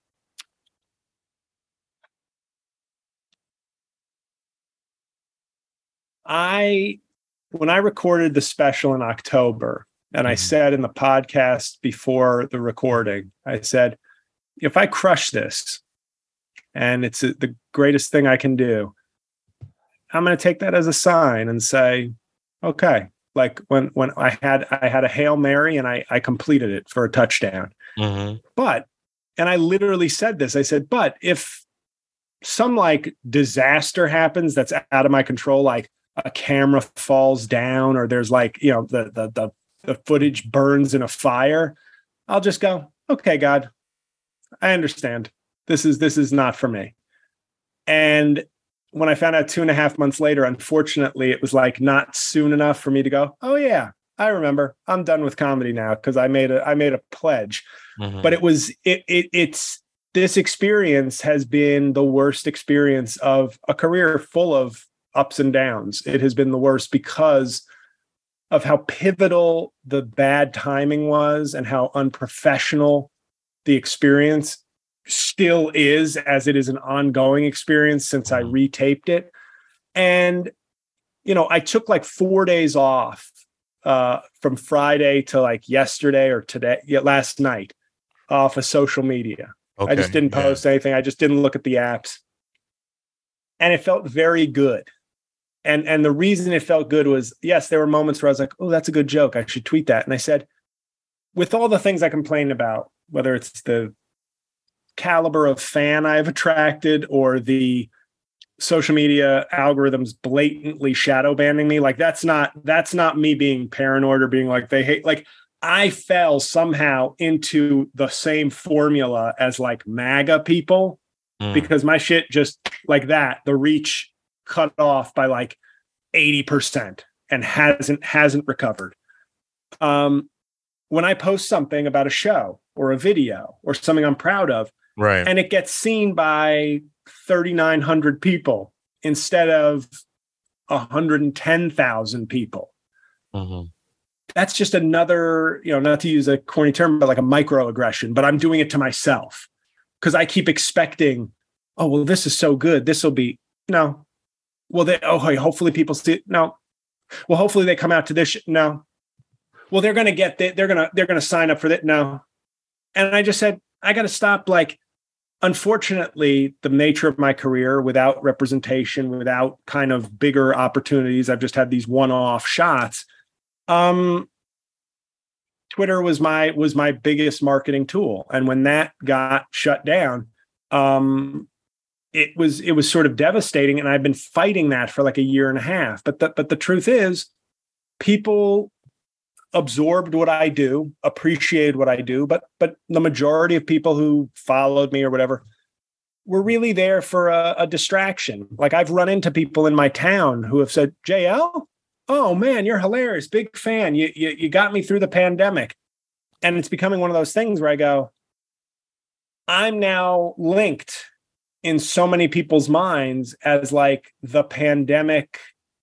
I when I recorded the special in October, and I said in the podcast before the recording, I said, if I crush this and it's a, the greatest thing I can do, I'm going to take that as a sign and say, okay. Like when, when I had, I had a Hail Mary and I, I completed it for a touchdown. Mm-hmm. But, and I literally said this, I said, but if some like disaster happens that's out of my control, like a camera falls down or there's like, you know, the, the, the, the footage burns in a fire, I'll just go, okay, God, I understand. This is, this is not for me. And when I found out two and a half months later, unfortunately, it was like not soon enough for me to go, oh yeah, I remember. I'm done with comedy now because I made a I made a pledge. Mm-hmm. But it was it it it's this experience has been the worst experience of a career full of ups and downs. It has been the worst because of how pivotal the bad timing was and how unprofessional the experience still is, as it is an ongoing experience since I retaped it. And, you know, I took like four days off uh, from Friday to like yesterday or today, yeah, last night off of social media. Okay, I just didn't post yeah. anything. I just didn't look at the apps. And it felt very good. And, and the reason it felt good was, yes, there were moments where I was like, oh, that's a good joke. I should tweet that. And I said, with all the things I complained about, whether it's the caliber of fan I've attracted or the social media algorithms blatantly shadow banning me, like that's not that's not me being paranoid or being like they hate, like I fell somehow into the same formula as like MAGA people mm. because my shit just like that, the reach cut off by like eighty percent and hasn't hasn't recovered. Um when I post something about a show or a video or something I'm proud of, right, and it gets seen by thirty-nine hundred people instead of one hundred ten thousand people. Mm-hmm. That's just another, you know, not to use a corny term, but like a microaggression, but I'm doing it to myself because I keep expecting, oh, well, this is so good. This will be, no. Well, they, oh, hey, hopefully people see it. No. Well, hopefully they come out to this. Sh- no. well, they're going to get that. They're going to, they're going to sign up for that. No. And I just said, I got to stop. Like, unfortunately, the nature of my career, without representation, without kind of bigger opportunities, I've just had these one-off shots. Um, Twitter was my, was my biggest marketing tool. And when that got shut down, um, it was, it was sort of devastating. And I've been fighting that for like a year and a half. But the, but the truth is, people absorbed what I do, appreciated what I do, but but the majority of people who followed me or whatever were really there for a, a distraction. Like, I've run into people in my town who have said, J L, oh man, you're hilarious, big fan. You, you you got me through the pandemic. And it's becoming one of those things where I go, I'm now linked in so many people's minds as like the pandemic.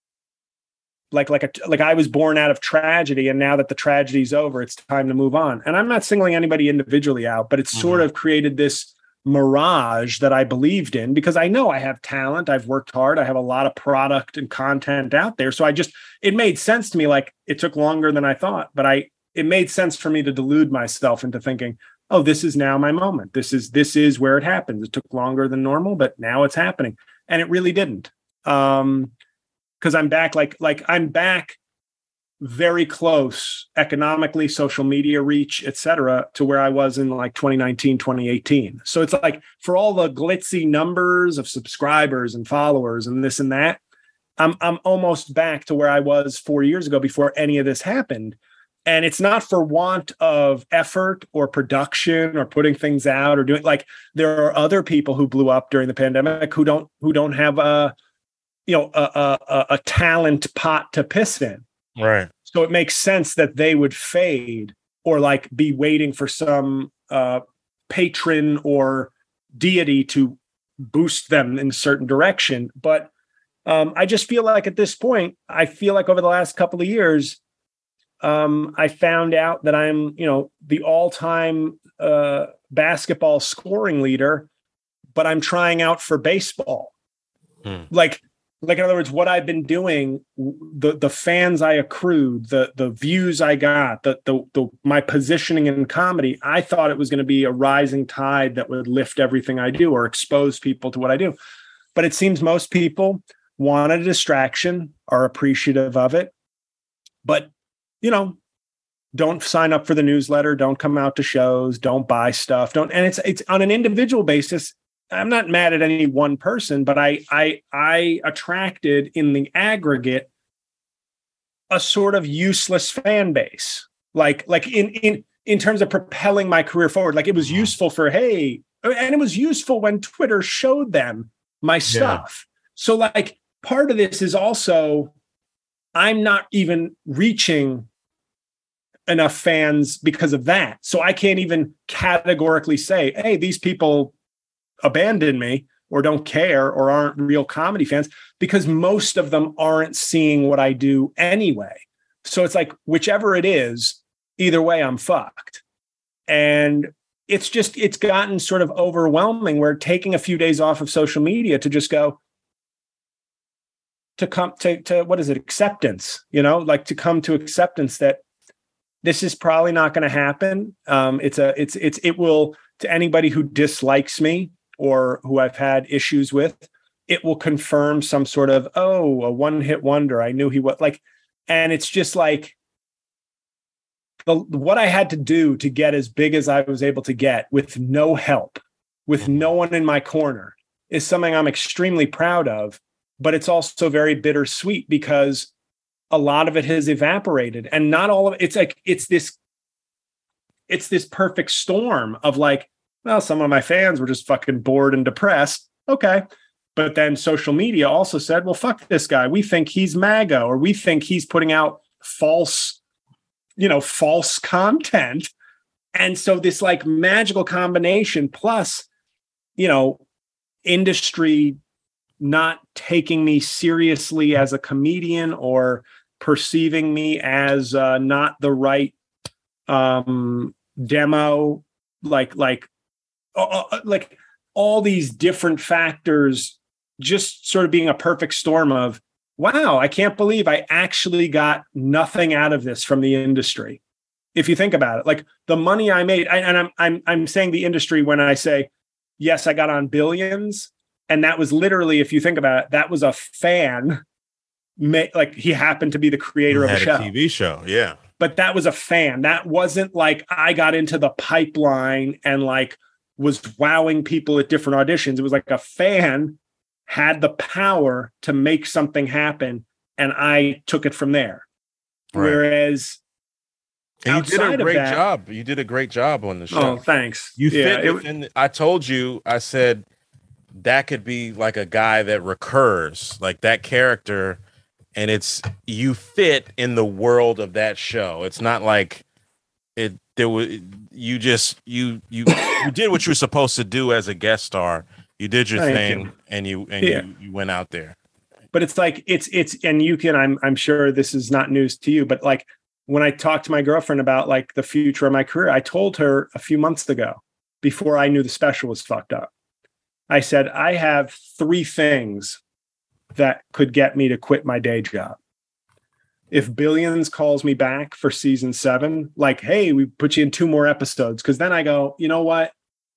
Like, like, a, like I was born out of tragedy, and now that the tragedy's over, it's time to move on. And I'm not singling anybody individually out, but it's mm-hmm. sort of created this mirage that I believed in, because I know I have talent. I've worked hard. I have a lot of product and content out there. So I just, it made sense to me. Like, it took longer than I thought, but I, it made sense for me to delude myself into thinking, oh, this is now my moment. This is, this is where it happens. It took longer than normal, but now it's happening. And it really didn't. Um, Because I'm back, like, like I'm back very close economically, social media reach, et cetera, to where I was in like twenty nineteen, twenty eighteen. So it's like, for all the glitzy numbers of subscribers and followers and this and that, I'm I'm almost back to where I was four years ago before any of this happened. And it's not for want of effort or production or putting things out or doing, like, there are other people who blew up during the pandemic who don't who don't have a you know, a, a, a talent pot to piss in. Right. So it makes sense that they would fade or like be waiting for some uh, patron or deity to boost them in a certain direction. But um, I just feel like at this point, I feel like over the last couple of years, um, I found out that I'm, you know, the all-time uh, basketball scoring leader, but I'm trying out for baseball. Hmm. Like, Like, in other words, what I've been doing, the the fans I accrued, the the views I got, the the, the my positioning in comedy, I thought it was going to be a rising tide that would lift everything I do or expose people to what I do. But it seems most people want a distraction, are appreciative of it, but, you know, don't sign up for the newsletter, don't come out to shows, don't buy stuff, don't. And it's it's on an individual basis. I'm not mad at any one person, but I, I, I attracted in the aggregate a sort of useless fan base. Like, like in, in, in terms of propelling my career forward, like it was useful for, hey, and it was useful when Twitter showed them my stuff. Yeah. So like part of this is also, I'm not even reaching enough fans because of that. So I can't even categorically say, hey, these people abandon me or don't care or aren't real comedy fans, because most of them aren't seeing what I do anyway. So it's like, whichever it is, either way, I'm fucked. And it's just, it's gotten sort of overwhelming where taking a few days off of social media to just go to come to, to what is it? Acceptance, you know, like to come to acceptance that this is probably not going to happen. Um, it's a, it's, it's, it will, to anybody who dislikes me or who I've had issues with, it will confirm some sort of, oh, a one-hit wonder. I knew he was like, and it's just like the, what I had to do to get as big as I was able to get with no help, with no one in my corner, is something I'm extremely proud of, but it's also very bittersweet because a lot of it has evaporated and not all of it. It's like, it's this, it's this perfect storm of like, well, some of my fans were just fucking bored and depressed. Okay. But then social media also said, well, fuck this guy. We think he's MAGA, or we think he's putting out false, you know, false content. And so this like magical combination plus, you know, industry not taking me seriously as a comedian or perceiving me as uh, not the right um, demo, like, like, Uh, like all these different factors just sort of being a perfect storm of wow, I can't believe I actually got nothing out of this from the industry. If you think about it, like the money I made, I, and I'm I'm I'm saying the industry when I say, yes, I got on Billions, and that was literally, if you think about it, that was a fan, like he happened to be the creator of a show, a T V show, yeah. But that was a fan. That wasn't like I got into the pipeline and like was wowing people at different auditions. It was like a fan had the power to make something happen, and I took it from there. Right. Whereas and you did a great that, job. You did a great job on the show. Oh, thanks. You yeah, fit within. It, I told you, I said that could be like a guy that recurs, like that character. And it's you fit in the world of that show. It's not like it there was you just you you you did what you're supposed to do as a guest star. You did your Thank thing you. and you and yeah. you, you went out there. But it's like it's it's and you can I'm I'm sure this is not news to you, but like when I talked to my girlfriend about like the future of my career, I told her a few months ago, before I knew the special was fucked up. I said, I have three things that could get me to quit my day job. If Billions calls me back for season seven, like, hey, we put you in two more episodes. Cause then I go, you know what?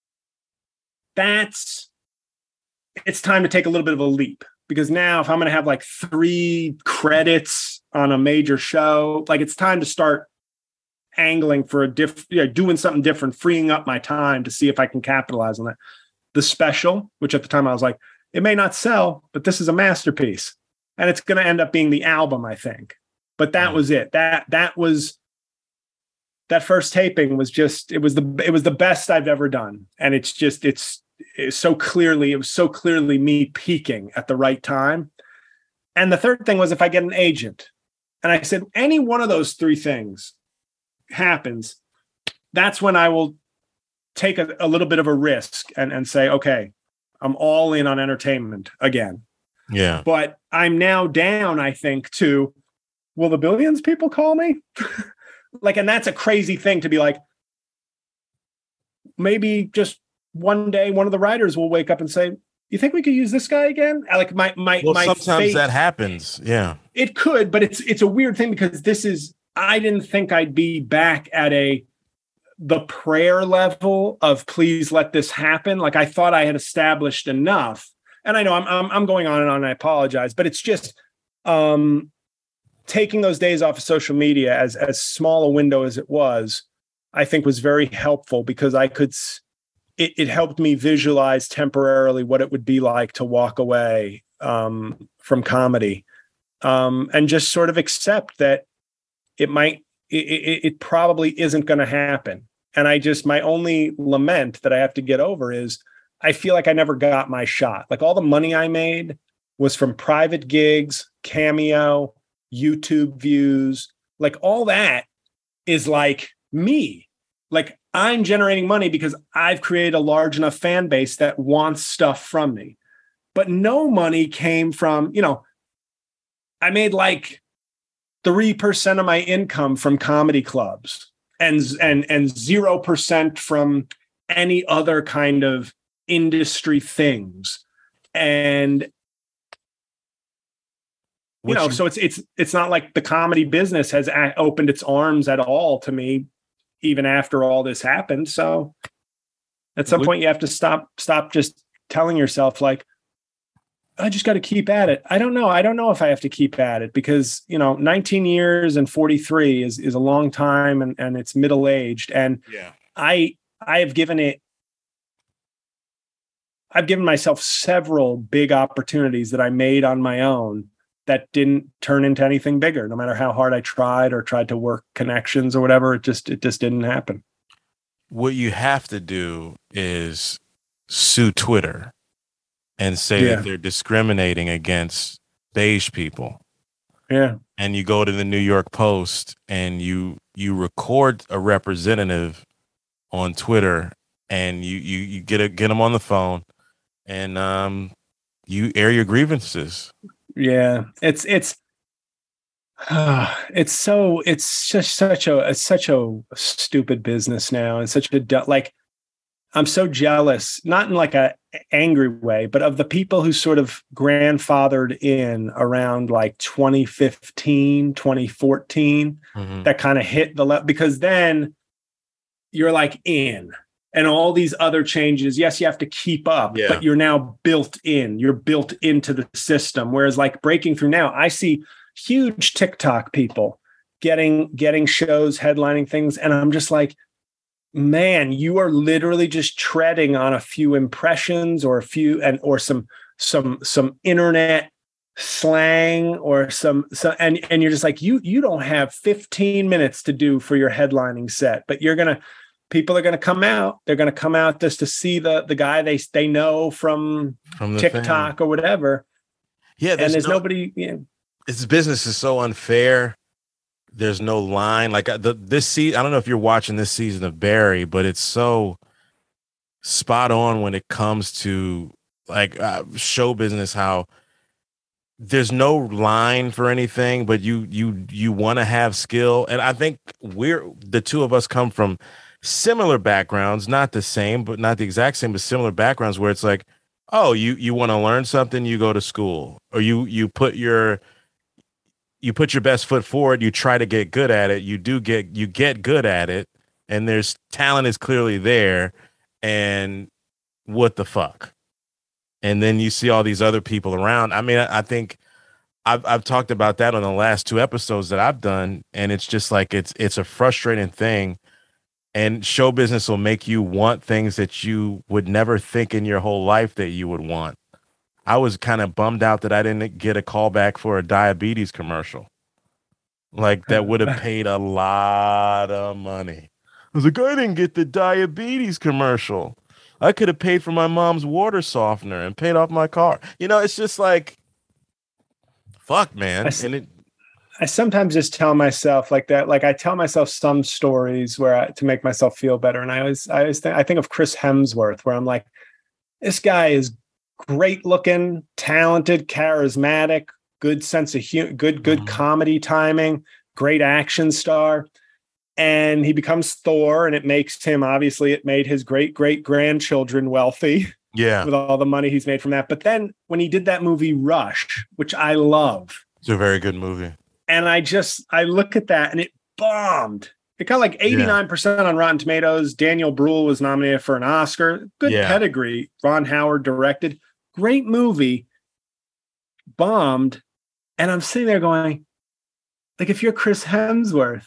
That's, it's time to take a little bit of a leap, because now if I'm going to have like three credits on a major show, like it's time to start angling for a diff, you know, doing something different, freeing up my time to see if I can capitalize on that. The special, which at the time I was like, it may not sell, but this is a masterpiece, and it's going to end up being the album, I think. But that was it. That that was that first taping was just it was the it was the best I've ever done, and it's just it's, it's so clearly it was so clearly me peaking at the right time. And the third thing was if I get an agent, and I said any one of those three things happens, that's when I will take a, a little bit of a risk and and say, okay, I'm all in on entertainment again. Yeah. But I'm now down, I think, to, will the Billions people call me? Like, and that's a crazy thing to be like, maybe just one day, one of the writers will wake up and say, you think we could use this guy again? Like my, my, well, my sometimes faith, that happens. Yeah, it could, but it's, it's a weird thing because this is, I didn't think I'd be back at a, the prayer level of please let this happen. Like I thought I had established enough, and I know I'm I'm, I'm going on and on. And I apologize, but it's just um, taking those days off of social media, as as small a window as it was, I think was very helpful, because I could. It, it helped me visualize temporarily what it would be like to walk away um, from comedy, um, and just sort of accept that it might. It, it, it probably isn't going to happen. And I just, my only lament that I have to get over is I feel like I never got my shot. Like all the money I made was from private gigs, Cameo, YouTube views, like all that is like me. Like I'm generating money because I've created a large enough fan base that wants stuff from me. But no money came from, you know, I made like three percent of my income from comedy clubs and, and, and zero percent from any other kind of industry things. And, you Which know, you- so it's, it's, it's not like the comedy business has a- opened its arms at all to me, even after all this happened. So at some Which- point you have to stop, stop just telling yourself like, I just got to keep at it. I don't know. I don't know if I have to keep at it, because, you know, nineteen years and forty-three is, is a long time, and, and it's middle-aged. And yeah. I, I have given it, I've given myself several big opportunities that I made on my own that didn't turn into anything bigger. No matter how hard I tried or tried to work connections or whatever, it just, it just didn't happen. What you have to do is sue Twitter and say Yeah. that they're discriminating against beige people. Yeah. And you go to the New York Post and you you record a representative on Twitter, and you you you get a, get them on the phone, and um you air your grievances. Yeah, it's it's uh, it's so it's just such a it's such a stupid business now, and such a like I'm so jealous, not in like a angry way, but of the people who sort of grandfathered in around like twenty fifteen, twenty fourteen, mm-hmm. that kind of hit the level, because then you're like in, and all these other changes, yes, you have to keep up, yeah. but you're now built in, you're built into the system. Whereas like breaking through now, I see huge TikTok people getting, getting shows, headlining things. And I'm just like, man, you are literally just treading on a few impressions or a few, and, or some, some, some internet slang or some, some and, and you're just like, you, you don't have fifteen minutes to do for your headlining set, but you're going to, people are going to come out. They're going to come out just to see the the guy they they know from, from TikTok thing. Or whatever. Yeah, there's and there's no, nobody. You know, this business is so unfair. There's no line. Like the this season, I don't know if you're watching this season of Barry, but it's so spot on when it comes to like uh, show business. How there's no line for anything, but you you you want to have skill, and I think we're the two of us come from similar backgrounds, not the same, but not the exact same, but similar backgrounds where it's like, oh, you, you want to learn something, you go to school, or you, you put your, you put your best foot forward, you try to get good at it. You do get, you get good at it, and there's talent is clearly there. And what the fuck? And then you see all these other people around. I mean, I, I think I've, I've talked about that on the last two episodes that I've done. And it's just like, it's, it's a frustrating thing. And show business will make you want things that you would never think in your whole life that you would want. I was kind of bummed out that I didn't get a call back for a diabetes commercial. Like that would have paid a lot of money. I was like, I didn't get the diabetes commercial. I could have paid for my mom's water softener and paid off my car. You know, it's just like, fuck, man. I, and it, I sometimes just tell myself like that. Like I tell myself some stories where I, to make myself feel better. And I always, I always think, I think of Chris Hemsworth, where I'm like, this guy is great looking, talented, charismatic, good sense of humor, good, good mm-hmm. comedy timing, great action star. And he becomes Thor, and it makes him, obviously it made his great, great grandchildren wealthy. Yeah. With all the money he's made from that. But then when he did that movie Rush, which I love. It's a very good movie. And I just, I look at that and it bombed. It got like eighty-nine percent yeah. on Rotten Tomatoes. Daniel Bruhl was nominated for an Oscar. Good yeah. pedigree. Ron Howard directed. Great movie. Bombed. And I'm sitting there going, like, if you're Chris Hemsworth,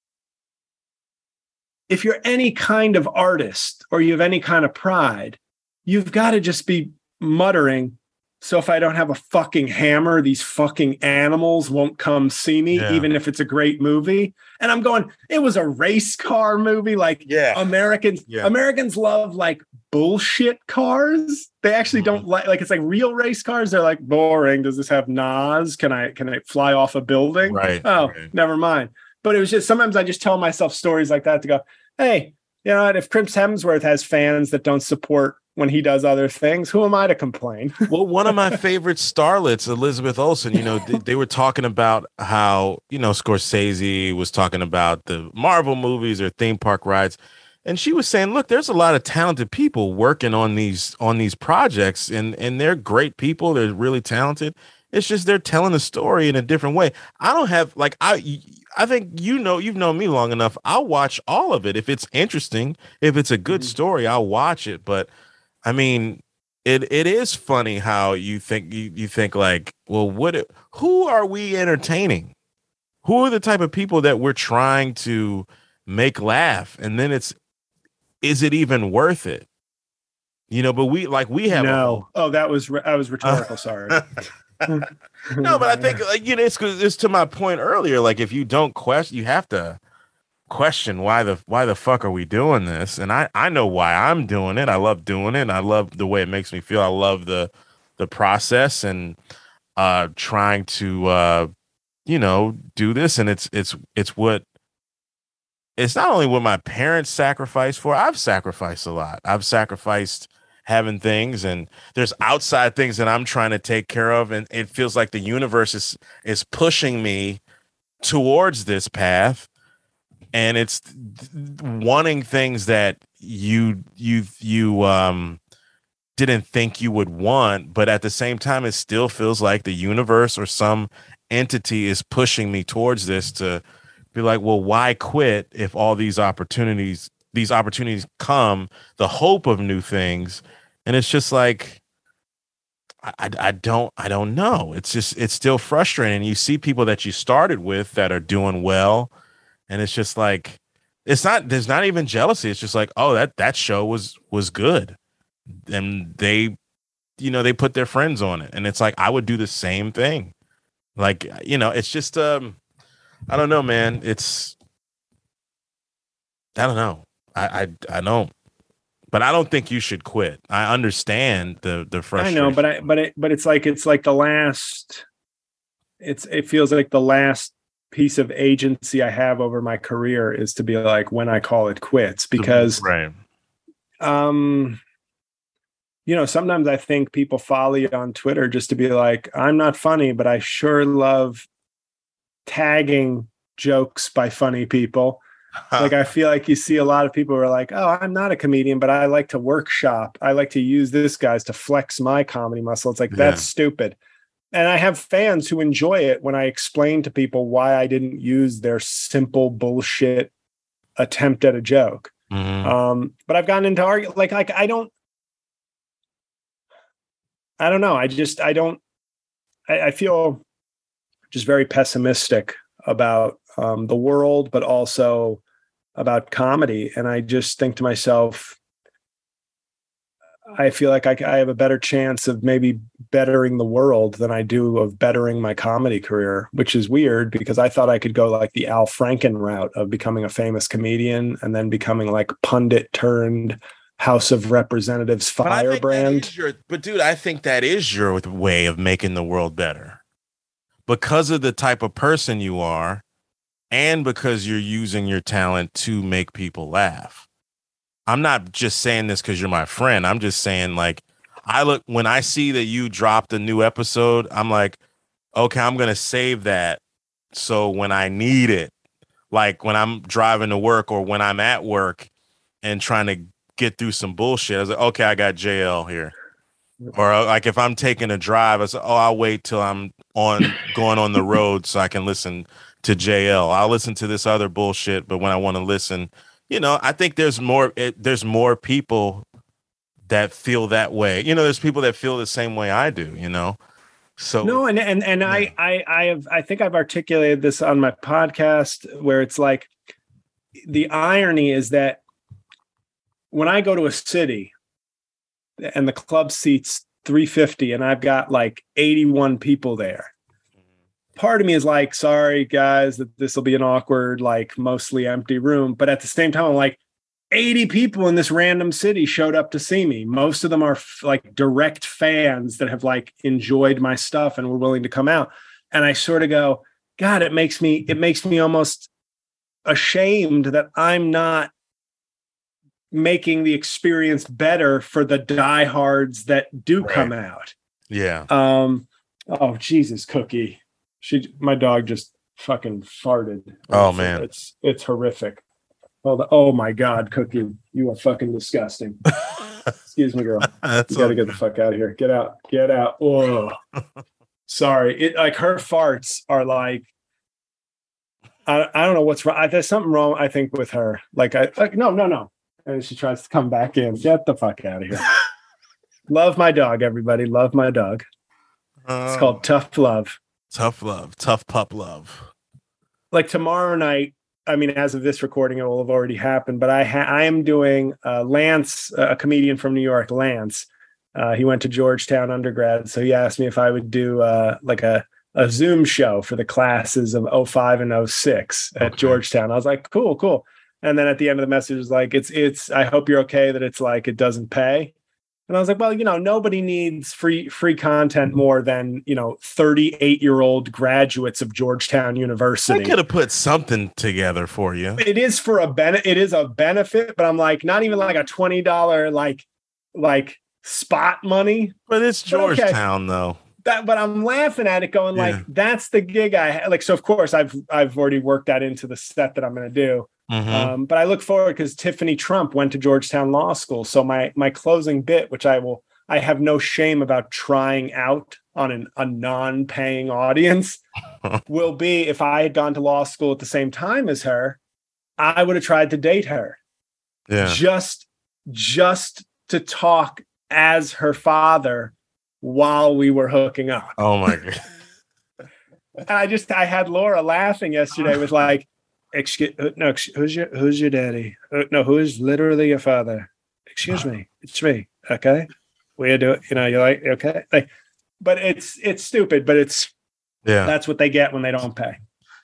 if you're any kind of artist or you have any kind of pride, you've got to just be muttering, so if I don't have a fucking hammer, these fucking animals won't come see me, yeah. even if it's a great movie. And I'm going, it was a race car movie. Like yeah. Americans, yeah. Americans love like bullshit cars. They actually mm-hmm. don't like, like it's like real race cars. They're like boring. Does this have N O S? Can I, can I fly off a building? Right. Oh, right. Never mind. But it was just, sometimes I just tell myself stories like that to go, hey, you know what? If Chris Hemsworth has fans that don't support when he does other things, who am I to complain? Well, one of my favorite starlets, Elizabeth Olsen, you know, they, they were talking about how, you know, Scorsese was talking about the Marvel movies or theme park rides. And she was saying, look, there's a lot of talented people working on these on these projects, and, and they're great people. They're really talented. It's just they're telling the story in a different way. I don't have like I I think, you know, you've known me long enough. I'll watch all of it. If it's interesting, if it's a good mm-hmm. story, I'll watch it. But I mean, it it is funny how you think you, you think like, well, what who are we entertaining? Who are the type of people that we're trying to make laugh? And then it's, is it even worth it? You know, but we like we have no. A, oh, that was I was rhetorical. Uh, sorry. No, but I think like, you know, it's it's to my point earlier. Like, if you don't question, you have to question why the why the fuck are we doing this? And I I know why I'm doing it. I love doing it. I love the way it makes me feel. I love the the process and uh trying to uh you know do this. And it's it's it's what it's not only what my parents sacrificed for. I've sacrificed a lot. I've sacrificed having things, and there's outside things that I'm trying to take care of, and it feels like the universe is is pushing me towards this path, and it's wanting things that you you you um didn't think you would want, but at the same time, it still feels like the universe or some entity is pushing me towards this to be like, well, why quit if all these opportunities, these opportunities come, the hope of new things. And it's just like, I, I don't, I don't know. It's just, it's still frustrating. You see people that you started with that are doing well. And it's just like, it's not, there's not even jealousy. It's just like, oh, that, that show was, was good. And they, you know, they put their friends on it. And it's like, I would do the same thing. Like, you know, it's just, um, I don't know, man. It's, I don't know. I, I, I don't, but I don't think you should quit. I understand the, the frustration. I know, but I, but it, but it's like, it's like the last, it's, it feels like the last piece of agency I have over my career is to be like, when I call it quits, because, right. um, you know, sometimes I think people follow you on Twitter just to be like, I'm not funny, but I sure love tagging jokes by funny people. Like, I feel like you see a lot of people who are like, oh, I'm not a comedian, but I like to workshop. I like to use this guys to flex my comedy muscle. It's like, Yeah. that's stupid. And I have fans who enjoy it when I explain to people why I didn't use their simple bullshit attempt at a joke. Mm-hmm. Um, but I've gotten into argue like, like I don't, I don't know. I just, I don't, I, I feel just very pessimistic about um, the world, but also about comedy. And I just think to myself, I feel like I, I have a better chance of maybe bettering the world than I do of bettering my comedy career, which is weird because I thought I could go like the Al Franken route of becoming a famous comedian and then becoming like pundit turned House of Representatives firebrand. Your, but dude, I think that is your way of making the world better because of the type of person you are and because you're using your talent to make people laugh. I'm not just saying this because you're my friend. I'm just saying, like, I look, when I see that you dropped a new episode, I'm like, okay, I'm going to save that. So when I need it, like when I'm driving to work or when I'm at work and trying to get through some bullshit, I was like, okay, I got J L here. Or uh, like if I'm taking a drive, I say, oh, I'll wait till I'm on going on the road so I can listen to J L. I'll listen to this other bullshit, but when I want to listen, you know, I think there's more, it, there's more people that feel that way. You know, there's people that feel the same way I do, you know? So no, and, and, and yeah. I, I, I have, I think I've articulated this on my podcast where it's like, the irony is that when I go to a city and the club seats three fifty and I've got like eighty-one people there, part of me is like, sorry guys, that this will be an awkward, like mostly empty room. But at the same time, I'm like, eighty people in this random city showed up to see me. Most of them are f- like direct fans that have like enjoyed my stuff and were willing to come out. And I sort of go, God, it makes me, it makes me almost ashamed that I'm not making the experience better for the diehards that do right. come out. Yeah. Um, oh, Jesus, Cookie. She, my dog just fucking farted. Oh it's, man, it's it's horrific. Oh, the, oh my God, Cookie, you are fucking disgusting. Excuse me, girl. You got to okay. get the fuck out of here. Get out. Get out. Oh, sorry. It like her farts are like. I I don't know what's wrong. There's something wrong. I think with her. Like I like, no no no. And she tries to come back in. Get the fuck out of here. Love my dog, everybody. Love my dog. Um, it's called Tough Love. Tough love, tough pup love. Like tomorrow night, I mean, as of this recording, it will have already happened. But I, ha- I am doing uh, Lance, uh, a comedian from New York, Lance. Uh, he went to Georgetown undergrad, so he asked me if I would do uh, like a, a Zoom show for the classes of oh five and oh six at okay. Georgetown. I was like, cool, cool. And then at the end of the message was like, it's it's. I hope you're okay that it's like it doesn't pay. And I was like, well, you know, nobody needs free free content more than, you know, thirty-eight-year-old graduates of Georgetown University. I could have put something together for you. It is for a ben- it is a benefit, but I'm like, not even like a twenty dollars like like spot money. But it's Georgetown, but okay. though. That, but I'm laughing at it going like, yeah. that's the gig I ha-. like. So, of course, I've I've already worked that into the set that I'm going to do. Mm-hmm. Um, but I look forward because Tiffany Trump went to Georgetown Law School. So my my closing bit, which I will I have no shame about trying out on an, a non-paying audience will be if I had gone to law school at the same time as her, I would have tried to date her. Yeah. Just, just to talk as her father while we were hooking up. Oh my God. And I just, I had Laura laughing yesterday with like, excuse, no, who's your, who's your daddy? Uh, no, who is literally your father? Excuse me. It's me. Okay. We do it. You know, you're like, okay. Like, but it's, it's stupid, but it's, yeah, that's what they get when they don't pay.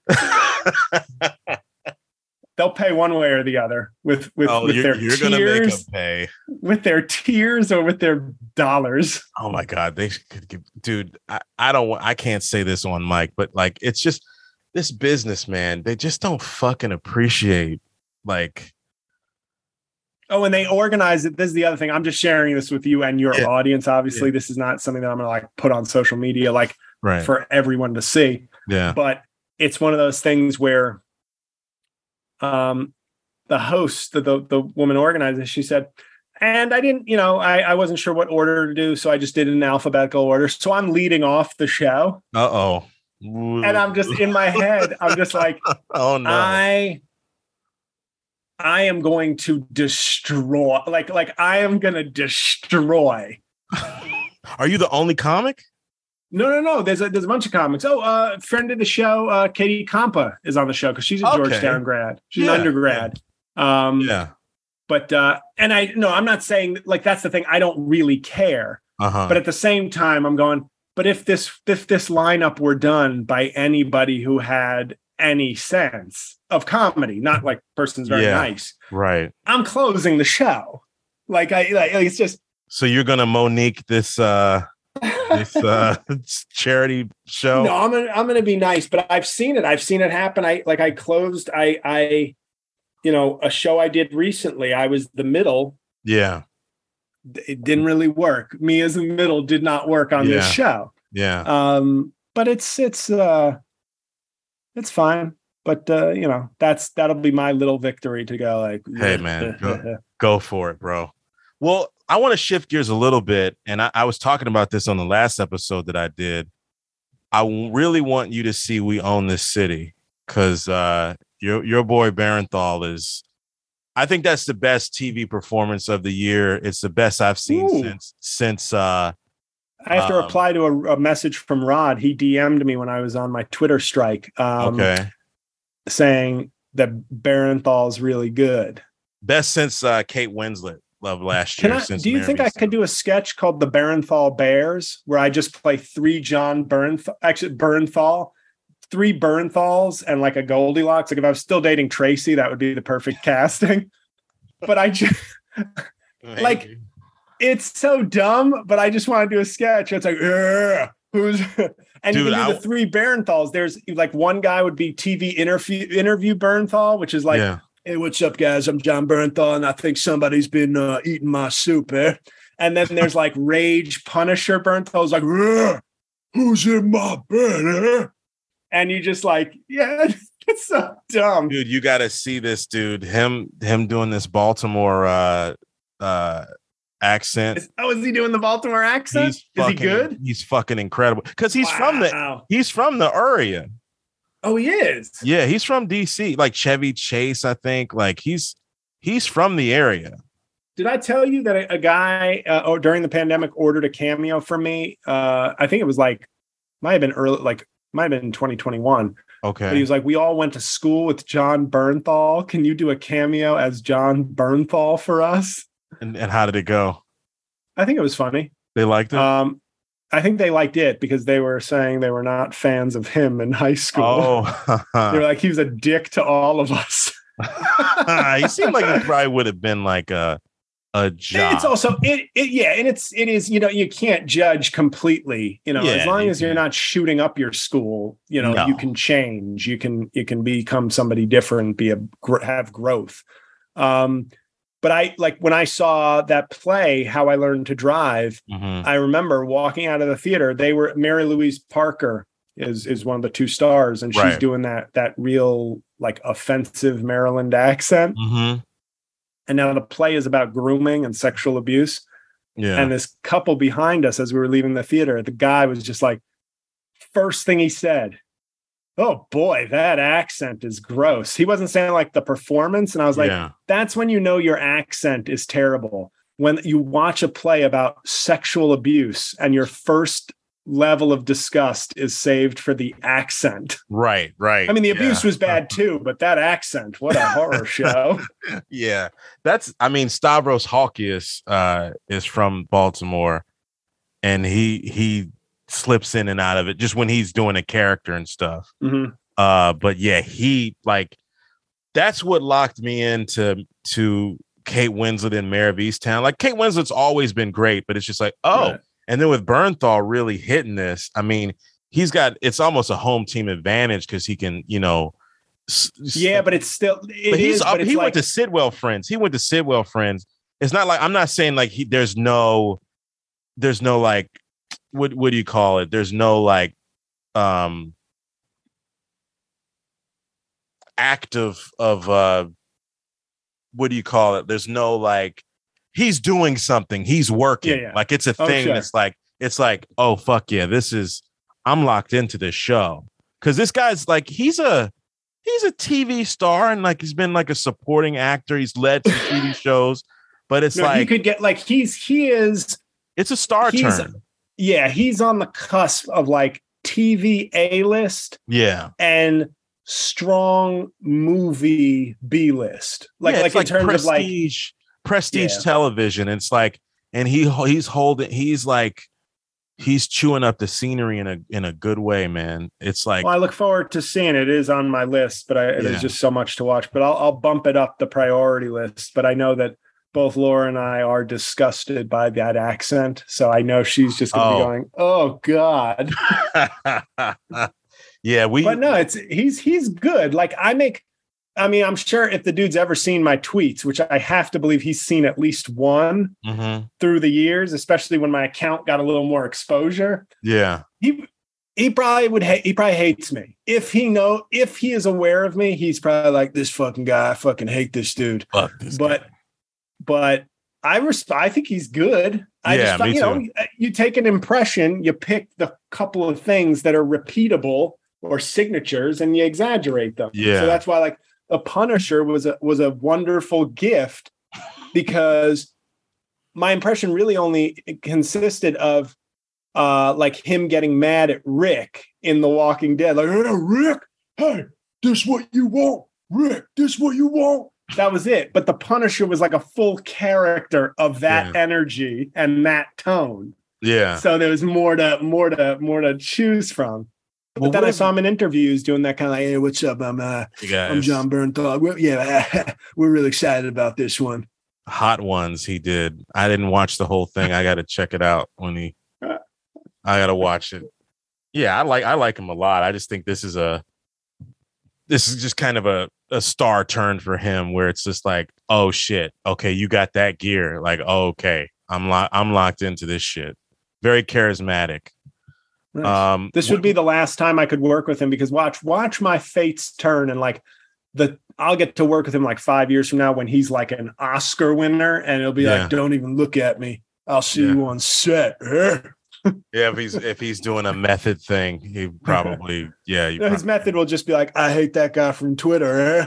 They'll pay one way or the other with, with, oh, with you're, their you're tears, gonna make them pay with their tears or with their dollars. Oh my God. They could give, dude, I, I don't want, I can't say this on mic, but like, it's just this business, man. They just don't fucking appreciate like, oh, and they organize it. This is the other thing. I'm just sharing this with you and your yeah. audience. Obviously, yeah. this is not something that I'm going to like put on social media, like right. for everyone to see. Yeah. But it's one of those things where um, the host, the, the, the woman organizer, she said, and I didn't, you know, I, I wasn't sure what order to do. So I just did it in alphabetical order. So I'm leading off the show. Uh-oh. And I'm just in my head. I'm just like, oh no. I, I am going to destroy, like, like I am going to destroy. Are you the only comic? No, no, no. There's a, there's a bunch of comics. Oh, uh, friend of the show, uh, Katie Compa is on the show because she's a Okay. Georgetown grad. She's Yeah, an undergrad. Yeah. Um, yeah. But, uh, and I, no, I'm not saying like, that's the thing. I don't really care. Uh-huh. But at the same time, I'm going, but if this, if this lineup were done by anybody who had any sense of comedy, not like person's very Yeah. nice, Right. I'm closing the show. Like I, like it's just. So you're gonna Monique this uh this uh charity show? No, I'm gonna I'm gonna be nice, but I've seen it. I've seen it happen. I like I closed. I I, you know, a show I did recently. I was the middle. Yeah. It didn't really work. Me as the middle did not work on Yeah. this show. Yeah. Um, but it's it's uh, it's fine. But uh, you know, that's that'll be my little victory to go like, Hey man, go, go for it, bro. Well, I want to shift gears a little bit, and I, I was talking about this on the last episode that I did. I really want you to see We Own This City because uh, your your boy Barenthal is. I think that's the best T V performance of the year. It's the best I've seen Ooh. since since. Uh, I have to um, reply to a, a message from Rod. He D M'd me when I was on my Twitter strike. Um, okay. Saying that Barenthal's really good. Best since uh, Kate Winslet of last Can year. I, Since do you Mary think I Beast. could do a sketch called the Barenthal Bears, where I just play three John Bernthal, actually Bernthal, three Bernthals, and like a Goldilocks? Like if I was still dating Tracy, that would be the perfect casting. But I just like it's so dumb. But I just want to do a sketch. It's like, ugh, who's and Dude, you can do I- the three Barenthals. There's like one guy would be T V interview interview Bernthal, which is like. yeah. Hey, what's up, guys? I'm John Bernthal, and I think somebody's been uh, eating my soup, eh? And then there's like Rage Punisher Bernthal's like, "Ugh, who's in my bed, eh?" And you just like, yeah, it's so dumb. Dude, you got to see this dude. Him, him doing this Baltimore uh, uh, accent. Is, oh, is he doing the Baltimore accent? He's Is fucking, he good? He's fucking incredible because he's from the Wow. he's from the area. Oh, he is. Yeah, he's from D C, like Chevy Chase, I think. Like he's he's from the area. Did I tell you that a, a guy uh, or during the pandemic ordered a cameo from me? Uh, I think it was like might have been early, like might have been twenty twenty-one. Okay. But he was like, we all went to school with John Bernthal. Can you do a cameo as John Bernthal for us? And, and how did it go? I think it was funny. They liked it. Um, I think they liked it because they were saying they were not fans of him in high school. oh, They were like, he was a dick to all of us. he seemed like he probably would have been like a a job. It's also it, it yeah, and it's it is, you know, you can't judge completely, you know, Yeah, as long you as you're can't. not shooting up your school, you know, No. you can change, you can you can become somebody different, be a gr- have growth. Um but I like when I saw that play, How I Learned to Drive, Mhm. I remember walking out of the theater. They were Mary Louise Parker is is one of the two stars, and she's Right. doing that that real like offensive Maryland accent. Mhm. And now the play is about grooming and sexual abuse. Yeah. And this couple behind us, as we were leaving the theater, the guy was just like, first thing he said, "Oh boy, that accent is gross." He wasn't saying like the performance. And I was like, yeah. that's when you know your accent is terrible. When you watch a play about sexual abuse and your first level of disgust is saved for the accent. Right, right. I mean, the abuse yeah. was bad too, but that accent, what a horror show. Yeah. That's, I mean, Stavros Halkias uh, is from Baltimore, and he he slips in and out of it just when he's doing a character and stuff. Mm-hmm. Uh, but yeah, he like, that's what locked me into to Kate Winslet and Mare of Easttown. Like, Kate Winslet's always been great, but it's just like, oh, right. And then with Bernthal really hitting this, I mean, he's got, it's almost a home team advantage because he can, you know. S- yeah, but it's still, it but he's is, up, but it's he like, went to Sidwell Friends. He went to Sidwell Friends. It's not like, I'm not saying like he, there's no, there's no like, what, what do you call it? There's no like, um, act of, of, uh, what do you call it? There's no like, he's doing something. He's working. Yeah, yeah. Like it's a Oh, thing sure. that's like, it's like, oh, fuck yeah, this is, I'm locked into this show. Cause this guy's like, he's a, he's a T V star and like, he's been like a supporting actor. He's led some T V shows, but it's no, like, he could get like, he's, he is, it's a star he's, turn. yeah, he's on the cusp of like T V A-list Yeah. and strong movie B-list. Like, Yeah, like it's in like terms prestige, of like, prestige Yeah. television. It's like, and he, he's holding, he's like, he's chewing up the scenery in a, in a good way, man. It's like, well, I look forward to seeing it. It is on my list, but I, Yeah. there's just so much to watch. But I'll, I'll bump it up the priority list. But I know that both Laura and I are disgusted by that accent, so I know she's just going to Oh. be going, "Oh God!" yeah, we, But no, it's he's he's good. Like I make, I mean, I'm sure if the dude's ever seen my tweets, which I have to believe he's seen at least one Mhm. through the years, especially when my account got a little more exposure. yeah, He he probably would hate. He probably hates me if he know if he is aware of me. He's probably like, this fucking guy. I fucking hate this dude. fuck this But guy. but I respect. I think he's good. I Yeah, just, me you know, too. you take an impression, you pick the couple of things that are repeatable or signatures, and you exaggerate them. Yeah. So that's why, like, The Punisher was a was a wonderful gift because my impression really only consisted of uh like him getting mad at Rick in The Walking Dead, like, "Hey, Rick, hey, this what you want, Rick, this what you want." That was it. But The Punisher was like a full character of that Yeah. energy and that tone. Yeah. So there was more to more to more to choose from. But Well, then what I if- saw him in interviews doing that kind of like, "Hey, what's up? I'm uh, You guys, I'm John Bernthal. We're, yeah, we're really excited about this one." Hot Ones he did. I didn't watch the whole thing. I got to check it out when he, I got to watch it. Yeah, I like, I like him a lot. I just think this is a, this is just kind of a, a star turn for him where it's just like, oh shit. Okay. You got that gear. Like, oh, okay. I'm locked. I'm locked into this shit. Very charismatic. Nice. Um, This would be the last time I could work with him because watch, watch my fates turn and like the I'll get to work with him like five years from now when he's like an Oscar winner and it'll be Yeah. like, "Don't even look at me. I'll see Yeah. you on set." yeah, if he's, if he's doing a method thing, he probably, yeah. You No, his method will just be like, "I hate that guy from Twitter."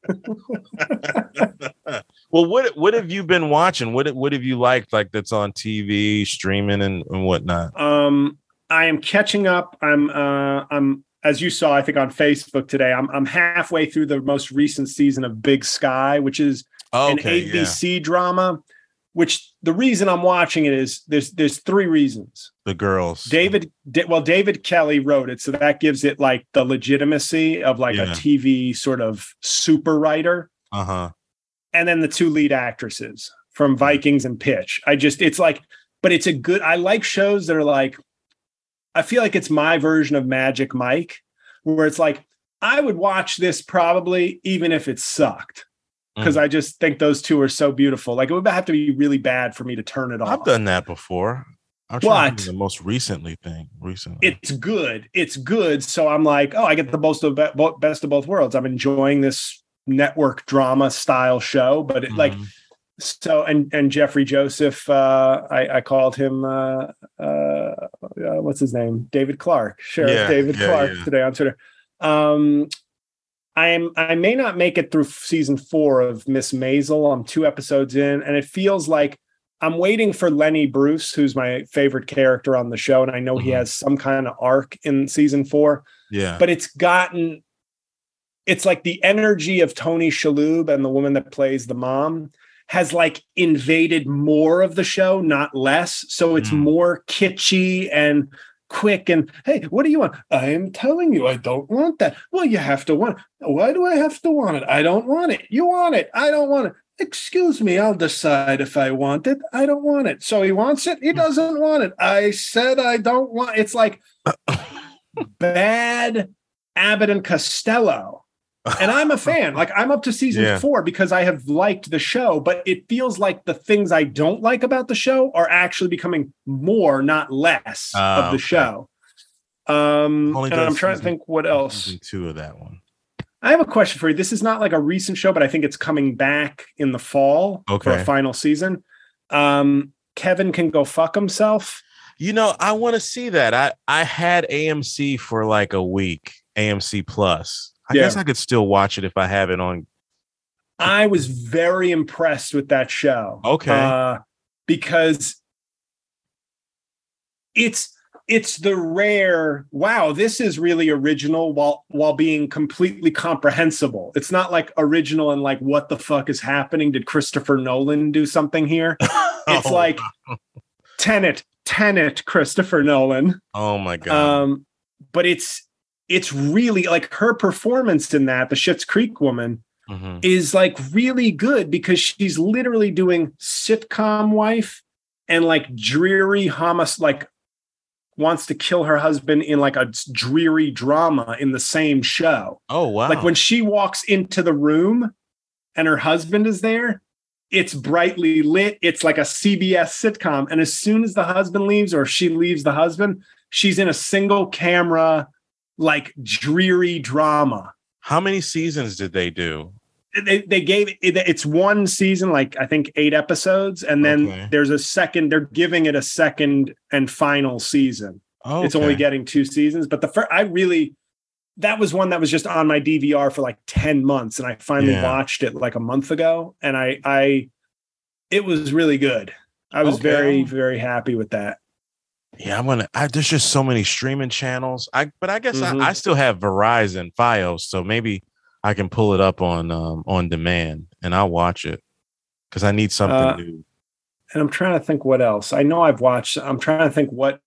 Well, what what have you been watching? What what have you liked like that's on T V, streaming, and, and whatnot? Um, I am catching up. I'm uh I'm as you saw, I think on Facebook today, I'm I'm halfway through the most recent season of Big Sky, which is an Okay, A B C drama. Which the reason I'm watching it is there's there's three reasons. the girls. David, Da- well, David Kelly wrote it, so that gives it like the legitimacy of like Yeah. a T V sort of super writer. Uh huh. And then the two lead actresses from Vikings and Pitch. I just, it's like, but it's a good, I like shows that are like, I feel like it's my version of Magic Mike, where it's like, I would watch this probably even if it sucked. Because Mm. I just think those two are so beautiful. Like it would have to be really bad for me to turn it off. I've done that before. I'm trying to What? think of the most recently thing recently. It's good. It's good. So I'm like, oh, I get the most of be- bo- best of both worlds. I'm enjoying this network drama style show, but it, like Mhm. So and and Jeffrey Joseph, uh, I, I called him uh, uh, uh, what's his name? David Clark, Sheriff Yeah, David yeah, Clark yeah. today on Twitter. Um, I'm I may not make it through season four of Miss Maisel. I'm two episodes in, and it feels like I'm waiting for Lenny Bruce, who's my favorite character on the show, and I know mm-hmm. he has some kind of arc in season four. Yeah, but it's gotten. It's like the energy of Tony Shalhoub and the woman that plays the mom has like invaded more of the show, not less. So it's mm. more kitschy and quick. And hey, what do you want? I am telling you, I don't want that. Well, you have to want it. Why do I have to want it? I don't want it. You want it. I don't want it. Excuse me. I'll decide if I want it. I don't want it. So he wants it. He doesn't want it. I said, I don't want. It's like bad Abbott and Costello. And I'm a fan. Like I'm up to season yeah. four because I have liked the show, but it feels like the things I don't like about the show are actually becoming more, not less uh, of the okay. show. Um, and I'm trying season, to think what else. Season two of that one. I have a question for you. This is not like a recent show, but I think it's coming back in the fall okay. for a final season. Um, Kevin Can Go Fuck Himself. You know, I want to see that. I, I had A M C for like a week, A M C Plus. I yeah. guess I could still watch it if I have it on. I was very impressed with that show. Okay. Uh, because it's it's the rare, wow, this is really original while while being completely comprehensible. It's not like original and like, what the fuck is happening? Did Christopher Nolan do something here? It's oh. like Tenet, Tenet, Christopher Nolan. Oh my God. Um, but it's It's really like her performance in that, the Schitt's Creek woman, mm-hmm. is like really good because she's literally doing sitcom wife and like dreary homicide, like wants to kill her husband in like a dreary drama in the same show. Oh, wow. Like when she walks into the room and her husband is there, it's brightly lit. It's like a C B S sitcom. And as soon as the husband leaves or she leaves the husband, she's in a single camera like dreary drama. How many seasons did they do? They they gave it, it's one season, like I think eight episodes, and then okay. there's a second. They're giving it a second and final season. Okay. It's only getting two seasons, but the first, I really that was one that was just on my D V R for like ten months, and I finally yeah. watched it like a month ago, and I I it was really good. I was okay. very very happy with that. Yeah, I'm gonna. I, there's just so many streaming channels. I, but I guess mm-hmm. I, I still have Verizon Fios, so maybe I can pull it up on um, on demand and I'll watch it because I need something uh, new. And I'm trying to think what else. I know I've watched. I'm trying to think what.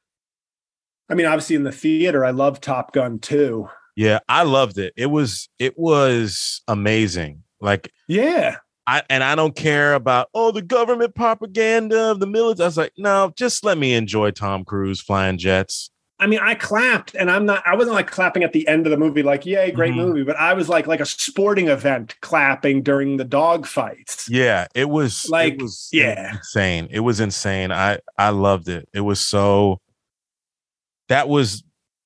I mean, obviously in the theater, I love Top Gun too. Yeah, I loved it. It was it was amazing. Like, yeah. I, and I don't care about, oh, the government propaganda of the military. I was like, no, just let me enjoy Tom Cruise flying jets. I mean, I clapped and I'm not, I wasn't like clapping at the end of the movie, like, yay, great mm-hmm. movie. But I was like, like a sporting event clapping during the dog fights. Yeah, it was like, it was yeah, insane. It was insane. I, I loved it. It was so, that was,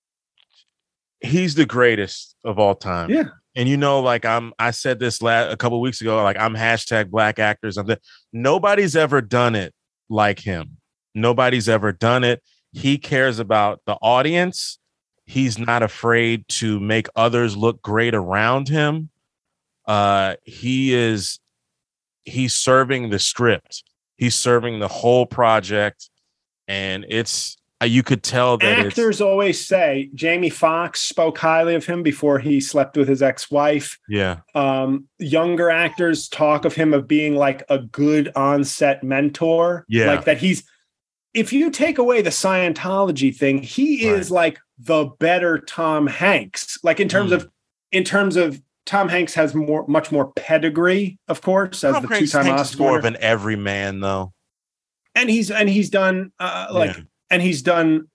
he's the greatest of all time. Yeah. And, you know, like I'm, I said this last, a couple of weeks ago, like I'm hashtag black actors. I'm the, nobody's ever done it like him. Nobody's ever done it. He cares about the audience. He's not afraid to make others look great around him. Uh, he is, he's serving the script. He's serving the whole project. And it's, you could tell that actors always say Jamie Foxx spoke highly of him before he slept with his ex-wife. Yeah. Um, younger actors talk of him of being like a good on-set mentor. Yeah. Like that he's, if you take away the Scientology thing, he is right. like the better Tom Hanks. Like in terms mm. of, in terms of Tom Hanks has more, much more pedigree, of course, Tom as the Hanks, two-time Hanks Oscar is more winner. of an everyman though. And he's, and he's done uh, like, yeah. and he's done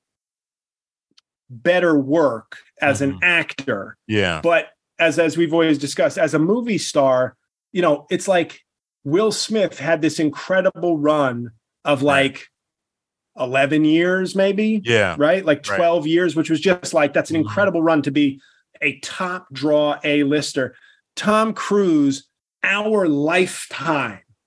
better work as mm-hmm. an actor. Yeah. But as, as we've always discussed, as a movie star, you know, it's like Will Smith had this incredible run of like right. eleven years, maybe. Yeah. Right. Like twelve right. years, which was just like, that's an mm-hmm. incredible run to be a top draw A-lister. Tom Cruise, our lifetime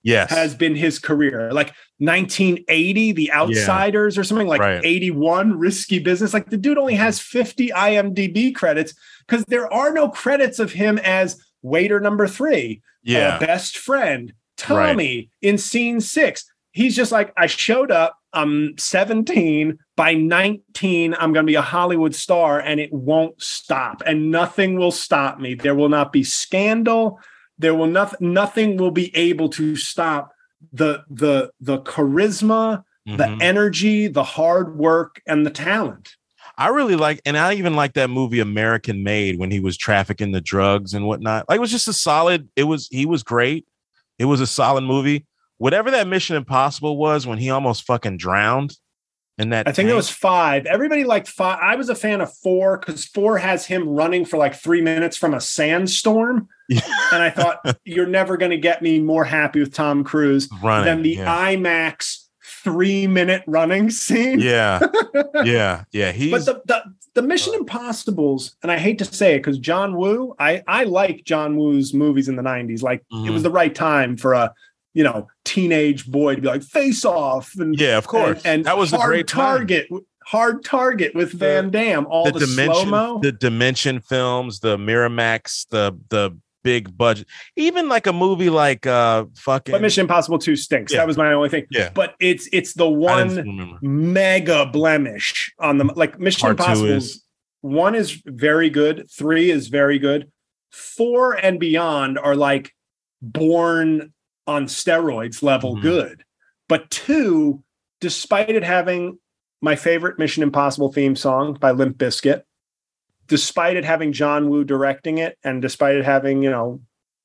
yes. has been his career. Like nineteen eighty, The Outsiders, yeah. or something like right. eighty-one, Risky Business. Like the dude only has fifty I M D B credits because there are no credits of him as waiter number three, yeah, uh, best friend, Tommy right. in scene six. He's just like, I showed up, I'm seventeen, by nineteen, I'm going to be a Hollywood star and it won't stop and nothing will stop me. There will not be scandal. There will nothing, nothing will be able to stop the, the, the charisma, mm-hmm. the energy, the hard work, and the talent. I really like, and I even like that movie American Made when he was trafficking the drugs and whatnot. Like it was just a solid, it was, he was great. It was a solid movie. Whatever that Mission Impossible was when he almost fucking drowned in that. I think tank. It was five. Everybody liked five. I was a fan of four because four has him running for like three minutes from a sandstorm. And I thought, you're never going to get me more happy with Tom Cruise running, than the yeah. IMAX three minute running scene. Yeah. Yeah. Yeah. He's but the, the, the Mission Impossibles, and I hate to say it because John Woo, I, I like John Woo's movies in the nineties. Like mm-hmm. it was the right time for a, you know, teenage boy to be like Face Off. And yeah, of course. And, and that was hard a great target. time. Hard Target with Van Damme, all the, the dimension, slow-mo. The Dimension films, the Miramax, the the big budget, even like a movie like uh fucking. But Mission Impossible two stinks. Yeah. That was my only thing. Yeah. But it's it's the one mega blemish on the like Mission Part Impossible. Is, one is very good. Three is very good. Four and beyond are like born on steroids level mm-hmm. good. But two, despite it having my favorite Mission Impossible theme song by Limp Bizkit, despite it having John Woo directing it, and despite it having, you know,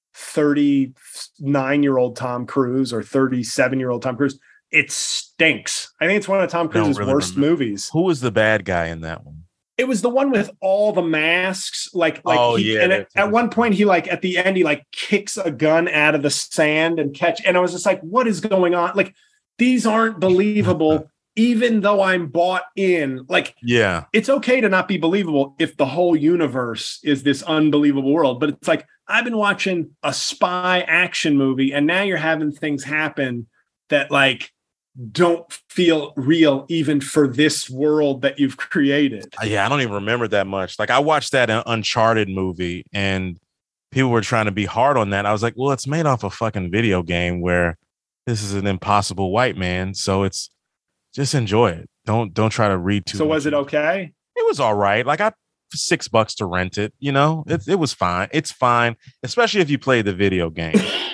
thirty-nine-year-old Tom Cruise or thirty-seven-year-old Tom Cruise, it stinks. I think it's one of Tom Cruise's really worst remember. movies. Who was the bad guy in that one? It was the one with all the masks. Like, like oh, he, yeah, and at, at one point he like at the end, he like kicks a gun out of the sand and catch. And I was just like, what is going on? Like, these aren't believable, even though I'm bought in. Like, yeah, it's okay to not be believable if the whole universe is this unbelievable world. But it's like, I've been watching a spy action movie and now you're having things happen that like don't feel real even for this world that you've created. Yeah, I don't even remember that much. Like I watched that Uncharted movie and people were trying to be hard on that. I was like, well, it's made off a fucking video game where this is an impossible white man. So it's just enjoy it. Don't don't try to read too So much. was it okay? It was all right. Like I six bucks to rent it, you know, it, it was fine. It's fine, especially if you play the video game.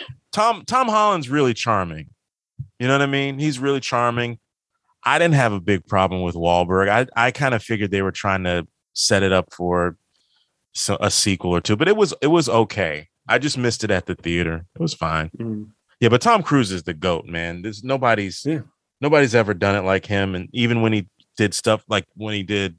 Tom Tom Holland's really charming. You know what I mean? He's really charming. I didn't have a big problem with Wahlberg. I, I kind of figured they were trying to set it up for so, a sequel or two, but it was it was okay. I just missed it at the theater. It was fine. Mm. Yeah, but Tom Cruise is the GOAT, man. There's nobody's yeah. nobody's ever done it like him. And even when he did stuff like when he did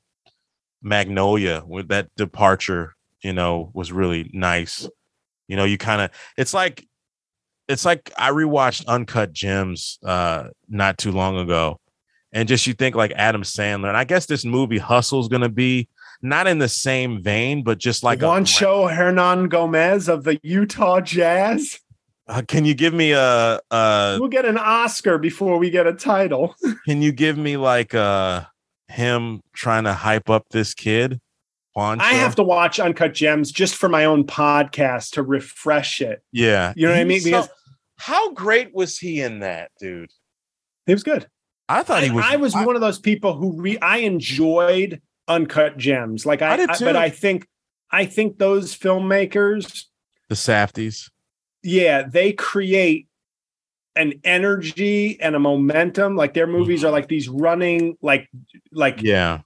Magnolia with that departure, you know, was really nice. You know, you kind of it's like It's like I rewatched Uncut Gems uh, not too long ago. And just you think like Adam Sandler. And I guess this movie Hustle is going to be not in the same vein, but just like Juancho a Hernan Gomez of the Utah Jazz. Uh, can you give me a, a... We'll get an Oscar before we get a title. Can you give me like uh, him trying to hype up this kid? Juancho? I have to watch Uncut Gems just for my own podcast to refresh it. Yeah. You know what I mean? Because so, how great was he in that, dude? He was good. I thought he was. I, I was I, one of those people who re, I enjoyed Uncut Gems. Like I, I did too. I, but I think, I think those filmmakers, the Safdies, yeah, they create an energy and a momentum. Like their movies mm-hmm. are like these running, like, like yeah,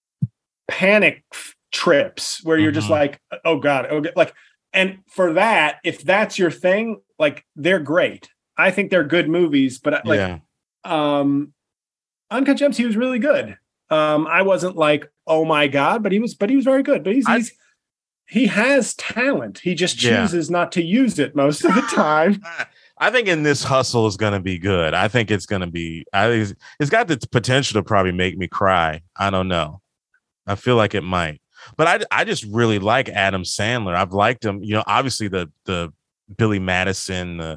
panic trips where you're mm-hmm. just like, oh God, oh God. Like, and for that, if that's your thing, like they're great. I think they're good movies, but like, yeah. um, Uncut Gems, he was really good. Um, I wasn't like, oh my God, but he was, but he was very good. But he's, I, he's he has talent. He just chooses yeah. not to use it most of the time. I think in this Hustle is going to be good. I think it's going to be. I think it's, it's got the potential to probably make me cry. I don't know. I feel like it might. But I, I just really like Adam Sandler. I've liked him. You know, obviously the the Billy Madison, the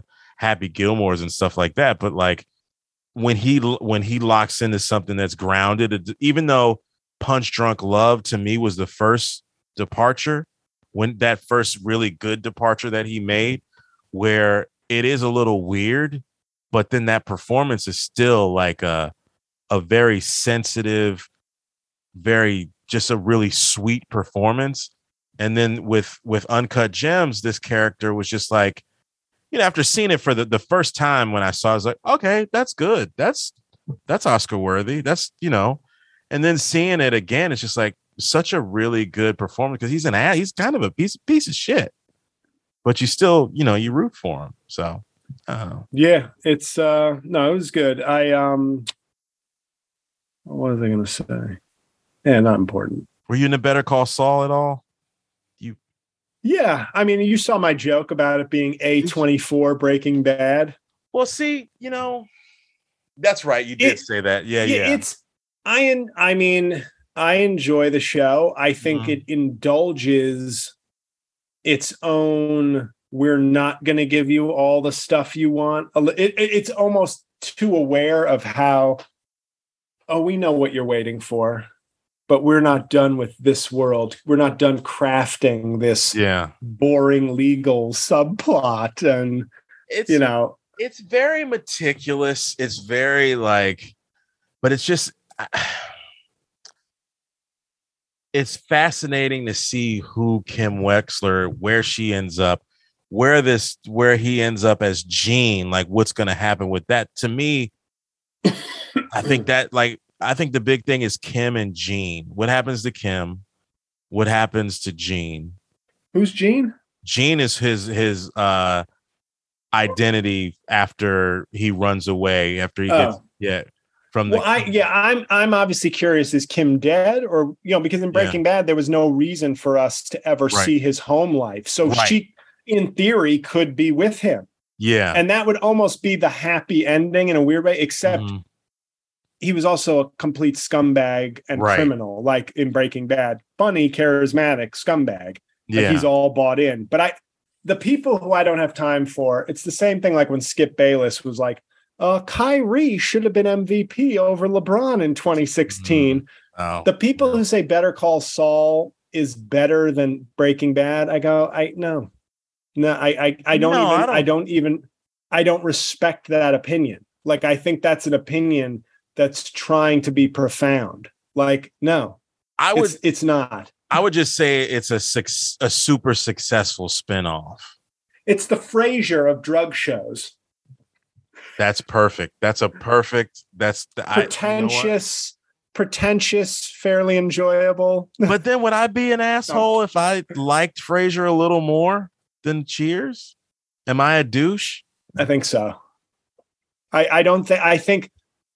Happy Gilmore's and stuff like that. But like when he when he locks into something that's grounded, even though Punch Drunk Love to me was the first departure, when that first really good departure that he made, where it is a little weird, but then that performance is still like a a very sensitive, very just a really sweet performance. And then with with Uncut Gems, this character was just like, you know, after seeing it for the, the first time when I saw it, I was like, okay, that's good. That's that's Oscar worthy. That's, you know, and then seeing it again, it's just like such a really good performance because he's an ad, he's kind of a piece, piece of shit. But you still, you know, you root for him. So I don't know. Yeah, it's uh no, it was good. I um what was I gonna say? Yeah, not important. Were you in a Better Call Saul at all? Yeah, I mean, you saw my joke about it being A twenty-four Breaking Bad. Well, see, you know, that's right. You did it, say that. Yeah, yeah. It's I I mean, I enjoy the show. I think mm-hmm. it indulges its own. We're not going to give you all the stuff you want. It, it, it's almost too aware of how. Oh, we know what you're waiting for. But we're not done with this world. We're not done crafting this yeah. boring legal subplot. And, it's, you know, it's very meticulous. It's very like, but it's just, it's fascinating to see who Kim Wexler, where she ends up, where this, where he ends up as Gene, like what's going to happen with that. To me, I think that like, I think the big thing is Kim and Gene. What happens to Kim? What happens to Gene? Who's Gene? Gene is his his uh, identity after he runs away. After he gets oh. yeah from the. Well, I yeah I'm I'm obviously curious. Is Kim dead or you know because in Breaking yeah. Bad there was no reason for us to ever right. see his home life. So right. she, in theory, could be with him. Yeah, and that would almost be the happy ending in a weird way, except. Mm-hmm. He was also a complete scumbag and right. criminal, like in Breaking Bad. Funny, charismatic scumbag. Yeah. Like he's all bought in. But I, the people who I don't have time for, it's the same thing like when Skip Bayless was like, uh, Kyrie should have been M V P over LeBron in twenty sixteen. Mm. Oh. The people who say Better Call Saul is better than Breaking Bad, I go, I no. No, I I, I don't no, even I don't. I don't even I don't respect that opinion. Like I think that's an opinion that's trying to be profound. Like, no, I would, it's, it's not. I would just say it's a six, a super successful spinoff. It's the Frasier of drug shows. That's perfect. That's a perfect, that's the pretentious, I, you know pretentious, fairly enjoyable. But then would I be an asshole if I liked Frasier a little more than Cheers? Am I a douche? I think so. I, I don't think, I think,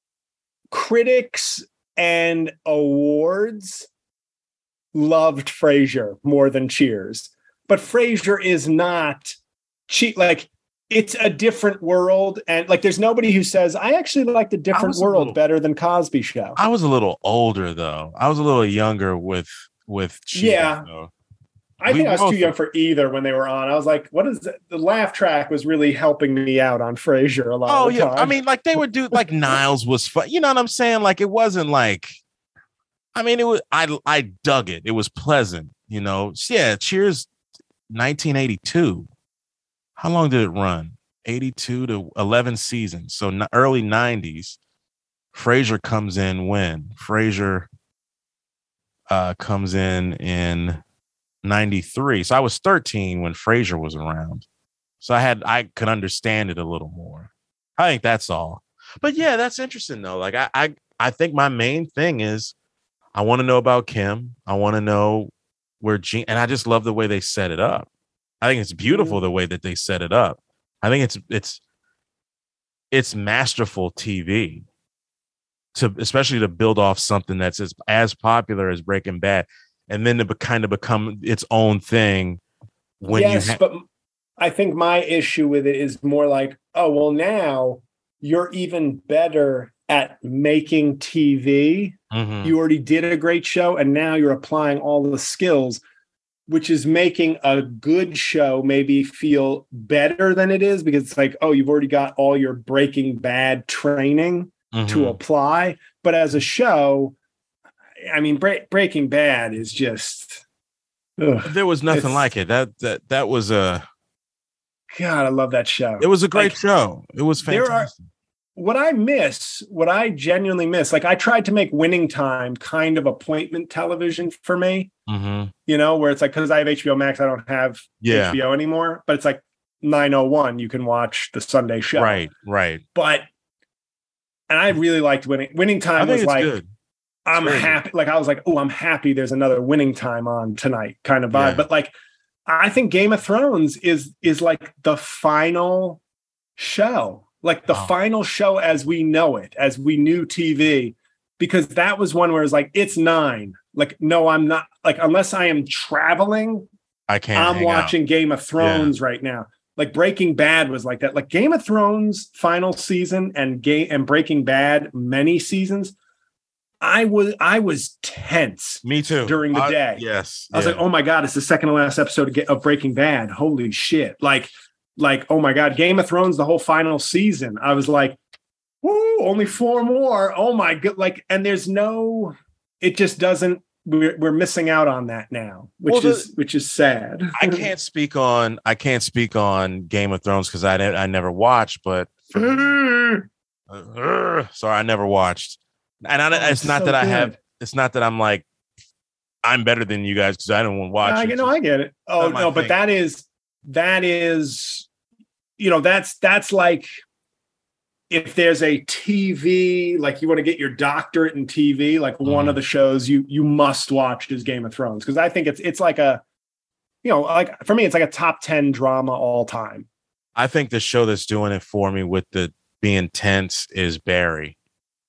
critics and awards loved Frasier more than Cheers, but Frasier is not cheap. Like it's a different world, and like there's nobody who says I actually liked a different world a little, better than Cosby Show. I was a little older though. I was a little younger with with Cheers, yeah. Though. I we think I was too young for either when they were on. I was like, what is it? The laugh track was really helping me out on Frasier a lot oh, of the yeah. time. I mean, like they would do like Niles was fun. You know what I'm saying? Like it wasn't like I mean, it was I I dug it. It was pleasant, you know. Yeah, Cheers nineteen eighty-two. How long did it run? eighty-two to eleven seasons. So n- early nineties. Frasier comes in when? Frasier uh comes in in ninety-three. So I was thirteen when Frasier was around. So I had I could understand it a little more. I think that's all. But yeah, that's interesting though. Like I I, I think my main thing is I want to know about Kim. I want to know where Gene, and I just love the way they set it up. I think it's beautiful the way that they set it up. I think it's it's it's masterful T V to especially to build off something that's as, as popular as Breaking Bad. And then to be, kind of become its own thing when yes, you ha- but I think my issue with it is more like, oh, well, now you're even better at making T V. Mm-hmm. You already did a great show, and now you're applying all the skills. which is making a good show maybe feel better than it is, because it's like, oh, you've already got all your Breaking Bad training mm-hmm. to apply. But as a show, I mean, Bre- Breaking Bad is just. Ugh, there was nothing like it. That that that was a. God, I love that show. It was a great like, show. It was fantastic. There are, what I miss, what I genuinely miss, like I tried to make Winning Time kind of appointment television for me, mm-hmm. you know, where it's like, because I have H B O Max, I don't have yeah. H B O anymore, but it's like nine oh one, you can watch the Sunday show. Right, right. But, and I really liked Winning. Winning Time was like, good. I'm Very happy. Good. Like, I was like, oh, I'm happy there's another Winning Time on tonight kind of vibe. Yeah. But like, I think Game of Thrones is, is like the final show. Like the wow. final show as we know it, as we knew T V, because that was one where it's like, it's nine. Like, no, I'm not, like, unless I am traveling, I can't. I'm watching out. Game of Thrones yeah. right now. Like Breaking Bad was like that. Like Game of Thrones final season and game and Breaking Bad many seasons. I was I was tense. Me too. During the uh, day. Yes. I was yeah. like, oh my God, it's the second to last episode of Breaking Bad. Holy shit. Like, Like, oh my God, Game of Thrones, the whole final season. I was like, whoo, only four more. Oh my God. Like, and there's no, it just doesn't, we're, we're missing out on that now, which well, the, is, which is sad. I can't speak on, I can't speak on Game of Thrones because I, I never watched, but for, uh, sorry, I never watched. And I, oh, it's not so that I good. have, it's not that I'm like, I'm better than you guys because I don't want to watch no, it. I, no, I get it. Oh no, but thing. that is, that is, you know, that's that's like if there's a T V, like you want to get your doctorate in T V, like mm. one of the shows you you must watch is Game of Thrones, because I think it's it's like a, you know, like for me it's like a top ten drama all time. I think the show that's doing it for me with the being tense is Barry.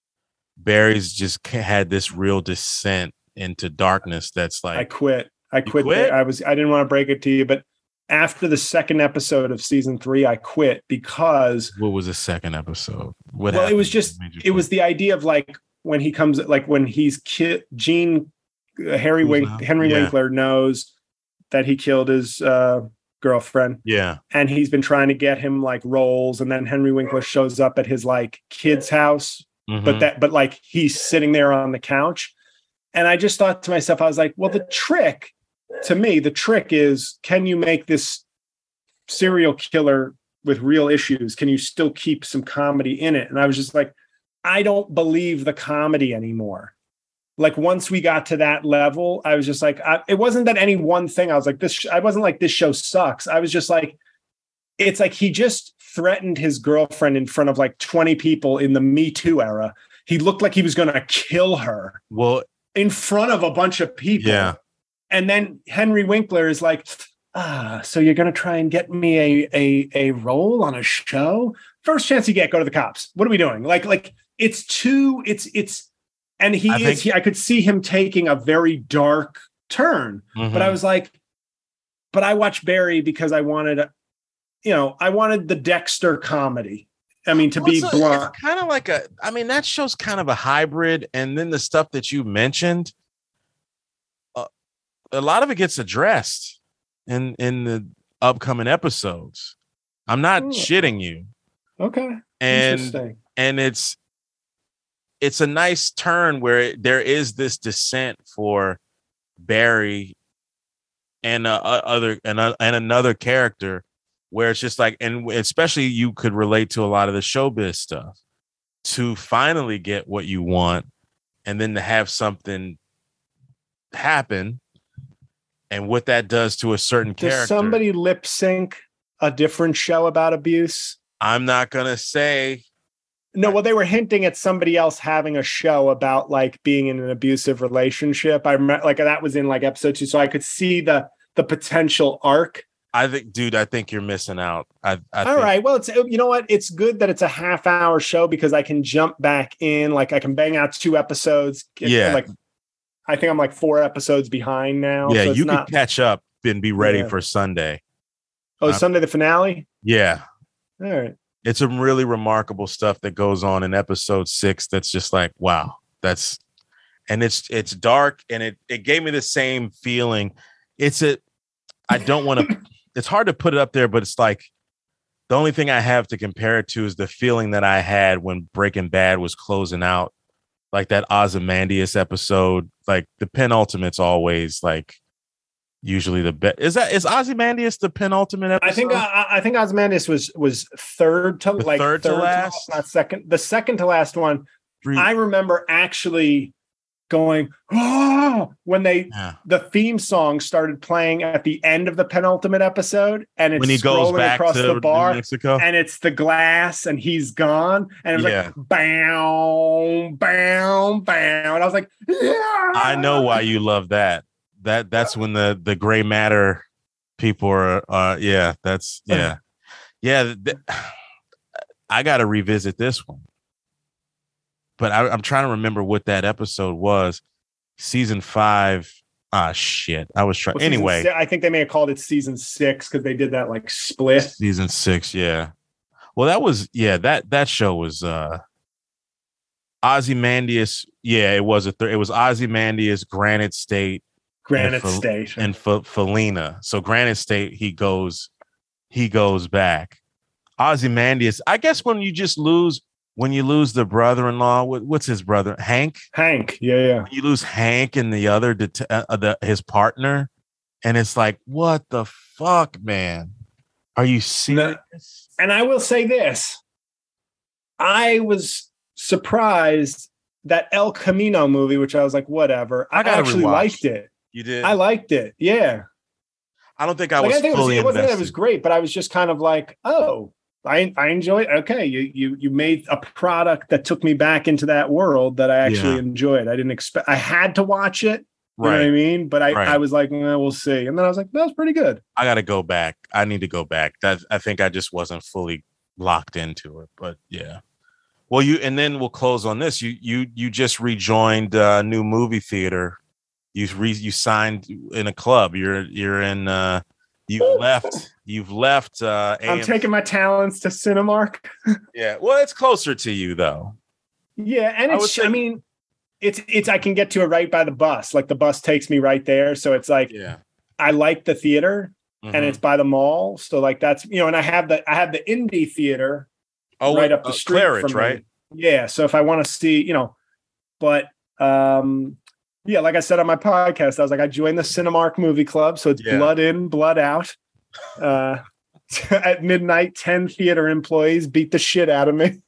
Barry's just had this real descent into darkness. That's like I quit. I quit. quit? I was I didn't want to break it to you, but after the second episode of season three, I quit because what was the second episode? What well, it was just it was the idea of like when he comes, like when he's ki- Gene uh, Harry Wink- Henry yeah. Winkler knows that he killed his uh, girlfriend. Yeah, and he's been trying to get him like roles, and then Henry Winkler shows up at his like kid's house, mm-hmm. but that but like he's sitting there on the couch, and I just thought to myself, I was like, well, the trick. To me, the trick is, can you make this serial killer with real issues? Can you still keep some comedy in it? And I was just like, I don't believe the comedy anymore. Like once we got to that level, I was just like, I, it wasn't that any one thing. I was like, this, I wasn't like, this show sucks. I was just like, it's like, he just threatened his girlfriend in front of like twenty people in the Me Too era. He looked like he was going to kill her. Well, in front of a bunch of people. Yeah. And then Henry Winkler is like, ah, so you're going to try and get me a, a, a role on a show? First chance you get, go to the cops. What are we doing? Like, like it's too, it's, it's, and he I is, think- he, I could see him taking a very dark turn, mm-hmm. but I was like, but I watched Barry because I wanted, you know, I wanted the Dexter comedy. I mean, to well, be blunt. Kind of like a, I mean, that show's kind of a hybrid. And then the stuff that you mentioned, a lot of it gets addressed in in the upcoming episodes. I'm not Ooh. shitting you. Okay. And and it's it's a nice turn where it, there is this descent for Barry and uh, other and uh, and another character where it's just like, and especially you could relate to a lot of the showbiz stuff, to finally get what you want and then to have something happen. And what that does to a certain Does character. Somebody lip sync a different show about abuse? I'm not going to say. No, well, they were hinting at somebody else having a show about like being in an abusive relationship. I remember like that was in like episode two. So I could see the the potential arc. I think, dude, I think you're missing out. I, I All think- right. Well, it's, you know what? It's good that it's a half hour show because I can jump back in. Like I can bang out two episodes. Yeah. Like, I think I'm like four episodes behind now. Yeah, so you not, can catch up and be ready yeah. for Sunday. Oh, uh, Sunday the finale? Yeah. All right. It's some really remarkable stuff that goes on in episode six that's just like, wow, that's, and it's it's dark, and it it gave me the same feeling. It's a I don't want to. It's hard to put it up there, but it's like the only thing I have to compare it to is the feeling that I had when Breaking Bad was closing out, like that Ozymandias episode. Like the penultimate's always like usually the best. Is that is Ozymandias the penultimate episode? I think I, I think Ozymandias was was third to The like third to last? not second. The second to last one. Three- I remember actually going, oh, when they Yeah. the theme song started playing at the end of the penultimate episode, and it's When he goes scrolling back across to the bar, New Mexico. and it's the glass, and he's gone, and it was Yeah. like bow, bow, bow, and I was like, yeah. I know why you love that. That that's when the the gray matter people are. Uh, yeah, that's yeah, yeah. th- I got to revisit this one, but I, I'm trying to remember what that episode was. Season five. Ah, shit. I was trying. Well, season Anyway, si- I think they may have called it season six because they did that like split. season six. Yeah. Well, that was yeah. That that show was uh, Ozymandias. Yeah, it was a. Th- it was Ozymandias, Granite State, Granite Fel- State. and F- Felina. So Granite State, he goes, he goes back. Ozymandias. I guess when you just lose, when you lose the brother-in-law, what, what's his brother? Hank. Hank. Yeah, yeah. When you lose Hank and the other, det- uh, the his partner, and it's like, what the fuck, man? Are you serious? And I will say this. I was surprised that El Camino movie, which I was like, whatever. I, I gotta actually rewatch. liked it. You did. I liked it. Yeah. I don't think I Like, was I think it was, fully it wasn't that invested. it was great, but I was just kind of like, oh, I I enjoyed. Okay, you you you made a product that took me back into that world that I actually Yeah. enjoyed. I didn't expect. I had to watch it. You know what I Right. mean? But I, Right. I was like, well, we'll see. And then I was like, that was pretty good. I got to go back. I need to go back. That I think I just wasn't fully locked into it. But yeah. Well, you and then we'll close on this. You you you just rejoined a new movie theater. You re, you signed in a club. You're you're in. Uh, you've left. You've left. Uh, I'm A M C. taking my talents to Cinemark. Yeah. Well, it's closer to you though. Yeah, and I would it's say- I mean, it's it's I can get to it right by the bus. Like the bus takes me right there. So it's like Yeah. I like the theater and Mhm. it's by the mall. So like that's you know, and I have the I have the indie theater oh, right up the uh, street Claridge, from me. right? Yeah. So if I want to see, you know, but um yeah, like I said on my podcast, I was like, I joined the Cinemark movie club. So it's Yeah. blood in, blood out. Uh at midnight, ten theater employees beat the shit out of me.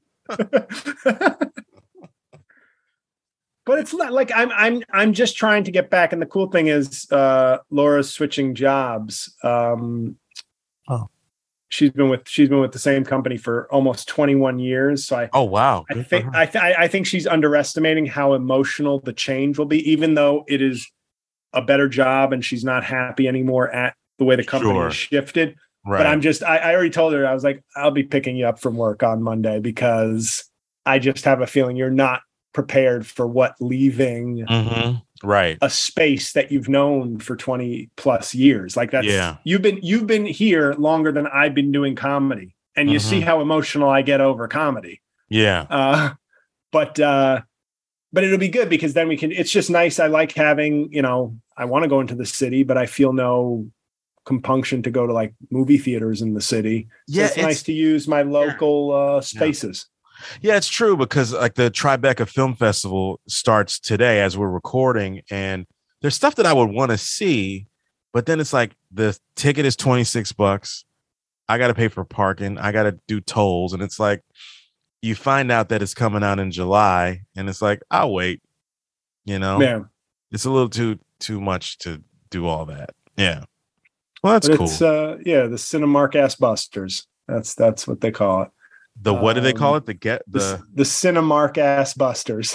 But it's not like I'm I'm I'm just trying to get back. And the cool thing is uh Laura's switching jobs. Um Oh. she's been with she's been with the same company for almost twenty-one years. So I Oh wow. I Good for think her. I, th- I think she's underestimating how emotional the change will be, even though it is a better job and she's not happy anymore at the way the company Sure. has shifted. Right. But I'm just I, I already told her, I was like, I'll be picking you up from work on Monday because I just have a feeling you're not prepared for what leaving Mhm. Right. a space that you've known for twenty plus years. Like that's Yeah. you've been you've been here longer than I've been doing comedy. And you Mhm. see how emotional I get over comedy. Yeah. Uh, but uh, but it'll be good because then we can. It's just nice. I like having, you know, I want to go into the city, but I feel no compunction to go to like movie theaters in the city. So Yeah, it's, it's- nice to use my local uh, spaces. Yeah, it's true because like the Tribeca Film Festival starts today as we're recording, and there's stuff that I would want to see, but then it's like the ticket is twenty-six bucks. I got to pay for parking. I got to do tolls, and it's like you find out that it's coming out in July, and it's like I'll wait. You know, Yeah, it's a little too too much to do all that. Yeah, well, that's but cool. it's uh, yeah, the Cinemark ass busters. That's that's what they call it. The what do they call um, it? The get The, the the Cinemark ass busters.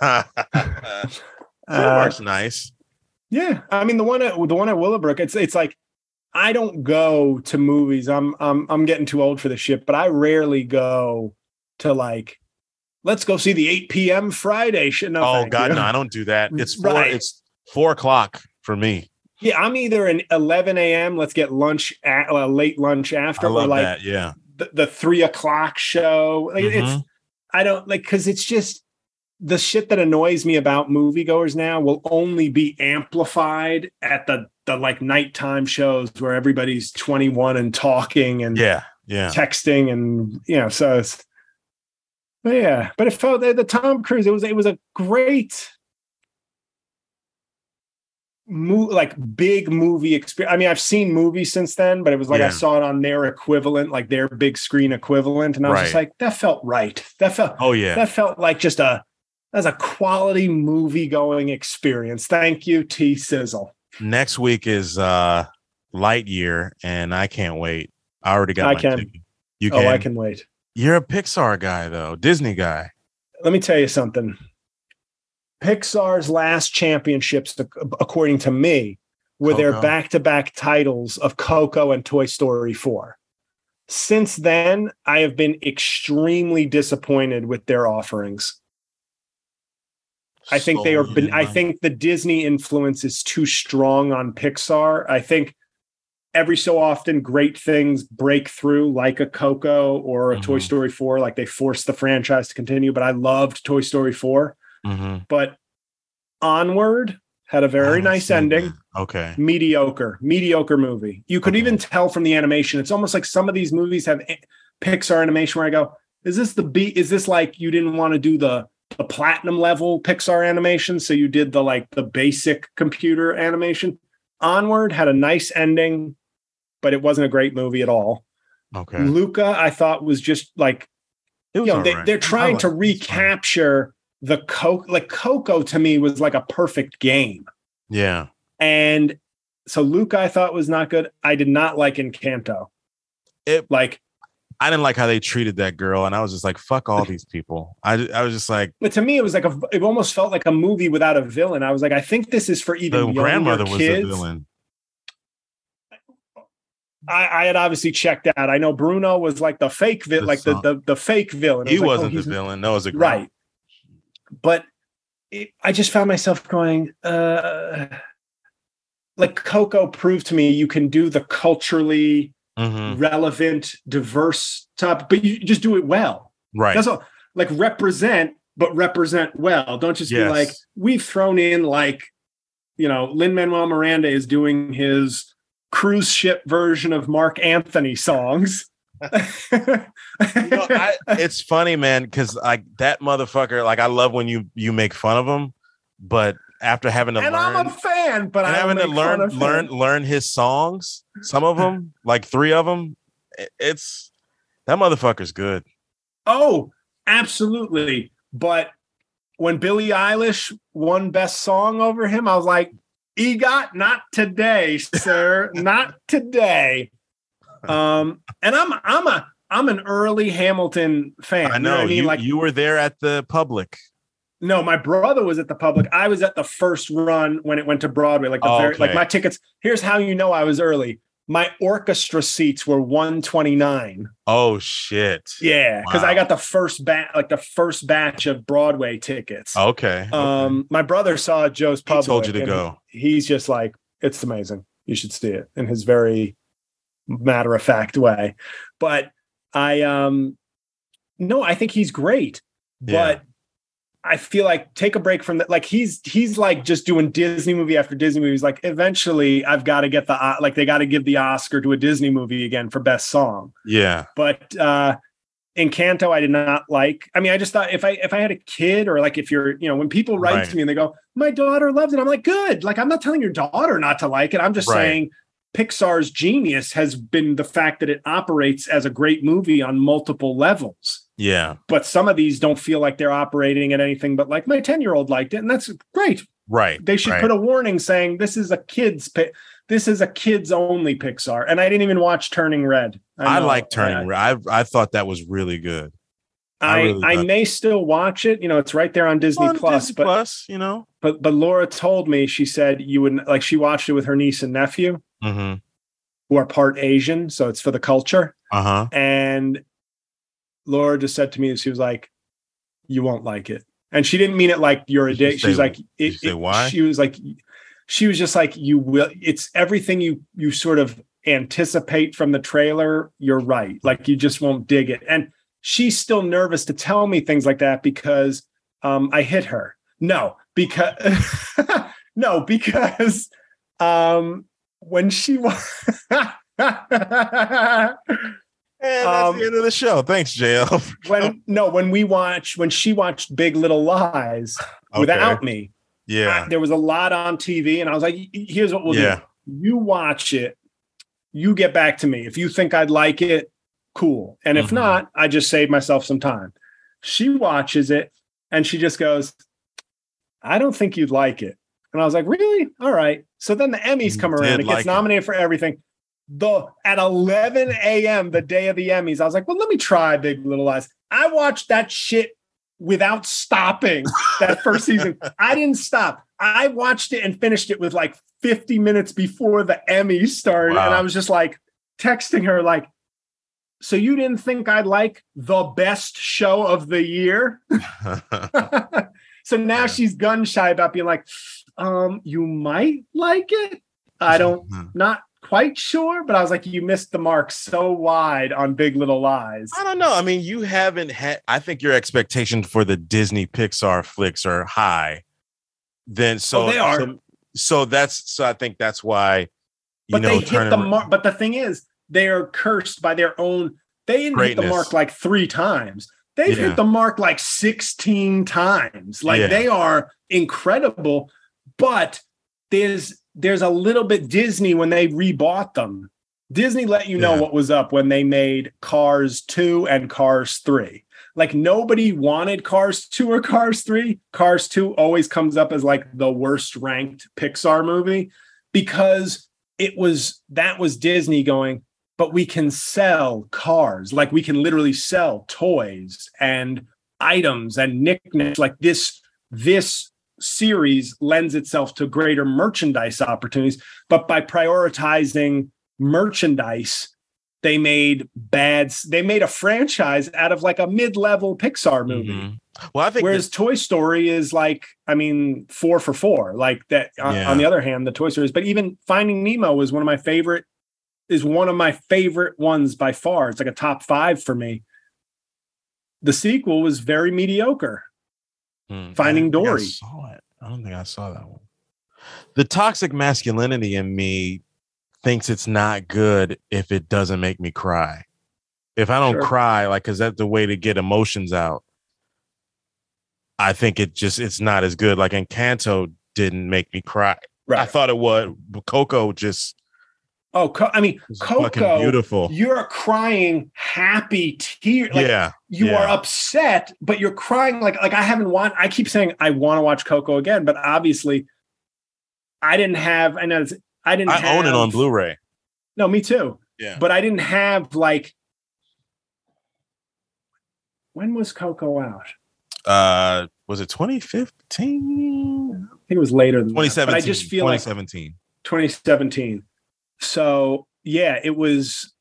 Cinemark's nice. Yeah, I mean the one at the one at Willowbrook. It's it's like I don't go to movies. I'm I'm I'm getting too old for this shit. But I rarely go to like, let's go see the eight p.m. Friday shit. No, Oh thank God, you. no, I don't do that. It's four. Right. It's four o'clock for me. Yeah, I'm either an eleven a.m. Let's get lunch at uh, late lunch after, I love or like that. Yeah. the, the three o'clock show. Like Mhm. it's I don't like because it's just the shit that annoys me about moviegoers now will only be amplified at the the like nighttime shows where everybody's twenty-one and talking and yeah, yeah, texting and you know, so it's but yeah, but it felt the, the Tom Cruise, it was it was a great Mo- like big movie experience. I mean, I've seen movies since then, but it was like yeah. I saw it on their equivalent, like their big screen equivalent, and I was right. just like, that felt right. That felt oh yeah, that felt like just a as a quality movie going experience. Thank you, T Sizzle. Next week is uh Lightyear, and I can't wait. I already got I my can. ticket. You oh, can. I can wait. You're a Pixar guy, though, Disney guy. Let me tell you something. Pixar's last championships, according to me, were Coco. their back-to-back titles of Coco and Toy Story four. Since then, I have been extremely disappointed with their offerings. I think So they are. Been, I mind. think the Disney influence is too strong on Pixar. I think every so often great things break through, like a Coco or a mm-hmm. Toy Story four. Like they forced the franchise to continue. But I loved Toy Story four. Mm-hmm. But Onward had a very nice ending. That. Okay. Mediocre, mediocre movie. You could okay. even tell from the animation. It's almost like some of these movies have Pixar animation where I go, is this the beat? Is this like you didn't want to do the the platinum level Pixar animation, so you did the like the basic computer animation? Onward had a nice ending, but it wasn't a great movie at all. Okay. Luca, I thought was just like, it was you know, they, right. they're trying like to recapture the Coco. Like Coco to me was like a perfect game. Yeah. And so Luca, I thought was not good. I did not like Encanto. It like. I didn't like how they treated that girl, and I was just like, "Fuck all these people." I I was just like, but to me, it was like a. It almost felt like a movie without a villain. I was like, I think this is for even the younger grandmother kids. was the villain. I, I had obviously checked out. I know Bruno was like the fake villain, like the, the the fake villain. He was wasn't like, oh, the villain. No, it was a right. But it, I just found myself going, uh, like Coco proved to me you can do the culturally. Mm-hmm. relevant, diverse topic, but you just do it well. Right. That's all. Like represent, but represent well. Don't just yes. be like, we've thrown in like, you know, Lin-Manuel Miranda is doing his cruise ship version of Mark Anthony songs. you know, I, it's funny, man, because like that motherfucker, like I love when you you make fun of him, but after having to and learn, I'm a fan, but and I having to learn learn him. learn his songs, some of them, like three of them, it's that motherfucker's good. Oh, absolutely. But when Billie Eilish won Best Song over him, I was like, "EGOT, not today, sir, not today." Um, and I'm I'm a I'm an early Hamilton fan. I know, you, know what I mean? you like you were there at the Public. No, my brother was at the Public. I was at the first run when it went to Broadway. Like the oh, very, okay. like my tickets. Here's how you know I was early. My orchestra seats were one twenty-nine. Oh shit! Yeah, because wow. I got the first batch, like the first batch of Broadway tickets. Okay. Um, okay. My brother saw Joe's Public. He told you to go. He, he's just like, it's amazing. You should see it in his very matter of fact way. But I, um, no, I think he's great. Yeah. But I feel like take a break from that. Like he's he's like just doing Disney movie after Disney movies. Like eventually, I've got to get the uh, like they got to give the Oscar to a Disney movie again for best song. Yeah, but uh, Encanto, I did not like. I mean, I just thought if I if I had a kid or like if you're you know when people write right. to me and they go, my daughter loves it, I'm like, good. Like I'm not telling your daughter not to like it. I'm just right. saying Pixar's genius has been the fact that it operates as a great movie on multiple levels. Yeah. But some of these don't feel like they're operating at anything but like my ten-year-old liked it, and that's great. Right. They should right. put a warning saying this is a kids pi- this is a kids only Pixar. And I didn't even watch Turning Red. I, I like Turning Red. I I thought that was really good. I I, really I may still watch it. You know, it's right there on Disney on Plus. Disney but Plus, you know. But but Laura told me, she said you would like she watched it with her niece and nephew mm-hmm. who are part Asian, so it's for the culture. Uh-huh. And Laura just said to me, she was like, you won't like it. And she didn't mean it like you're a dick. She's like, it, it, why? She was like, she was just like, you will, it's everything you, you sort of anticipate from the trailer. You're right. Like you just won't dig it. And she's still nervous to tell me things like that because um, I hit her. No, because, no, because um, when she was. And that's um, the end of the show. Thanks, J L. when no, when we watch, when she watched Big Little Lies okay. without me, yeah, I, there was a lot on T V, and I was like, "Here's what we'll yeah. do: you watch it, you get back to me. If you think I'd like it, cool. And if mm-hmm. not, I just save myself some time." She watches it, and she just goes, "I don't think you'd like it." And I was like, "Really? All right." So then the Emmys come around. It gets like nominated it. for everything. The at eleven a.m. the day of the Emmys, I was like, well, let me try Big Little Lies. I watched that shit without stopping that first season. I didn't stop. I watched it and finished it with like fifty minutes before the Emmys started. Wow. And I was just like texting her like, so you didn't think I'd like the best show of the year? So now yeah. she's gun shy about being like, um, you might like it. I don't, not quite sure, but I was like, you missed the mark so wide on Big Little Lies. I don't know. I mean, you haven't had, I think your expectations for the Disney Pixar flicks are high. Then so, oh, they are. so, so that's, so I think that's why, you but know, they hit the mark. But the thing is, they are cursed by their own, they didn't Greatness. hit the mark like three times. They've yeah. hit the mark like sixteen times. Like yeah. they are incredible, but there's, there's a little bit Disney when they rebought them. Disney let you know yeah. what was up when they made Cars two and Cars three. Like nobody wanted Cars two or Cars three. Cars two always comes up as like the worst ranked Pixar movie because it was, that was Disney going, but we can sell cars. Like we can literally sell toys and items and knickknacks. Like this, this series lends itself to greater merchandise opportunities, but by prioritizing merchandise, they made bad, they made a franchise out of like a mid-level Pixar movie. Mm-hmm. Well, I think whereas that- Toy Story is like, I mean, four for four, like that. Yeah. On the other hand, the Toy Story is, but even Finding Nemo is one of my favorite, is one of my favorite ones by far. It's like a top five for me. The sequel was very mediocre. Hmm. Finding I Dory. I saw it. I don't think I saw that one. The toxic masculinity in me thinks it's not good if it doesn't make me cry. If I don't sure. cry, like, because that's the way to get emotions out, I think it just, it's not as good. Like Encanto didn't make me cry. Right. I thought it would. But Coco just. Oh, I mean, Coco, beautiful. You're crying happy tears. Like, yeah. You yeah. are upset, but you're crying like, like I haven't watched, I keep saying I want to watch Coco again, but obviously I didn't have, I know it's, I didn't I have, own it on Blu-ray. No, me too. Yeah. But I didn't have like, when was Coco out? Uh, was it twenty fifteen? I think it was later than twenty seventeen. That, but I just feel twenty seventeen. Like twenty seventeen. So yeah, it was,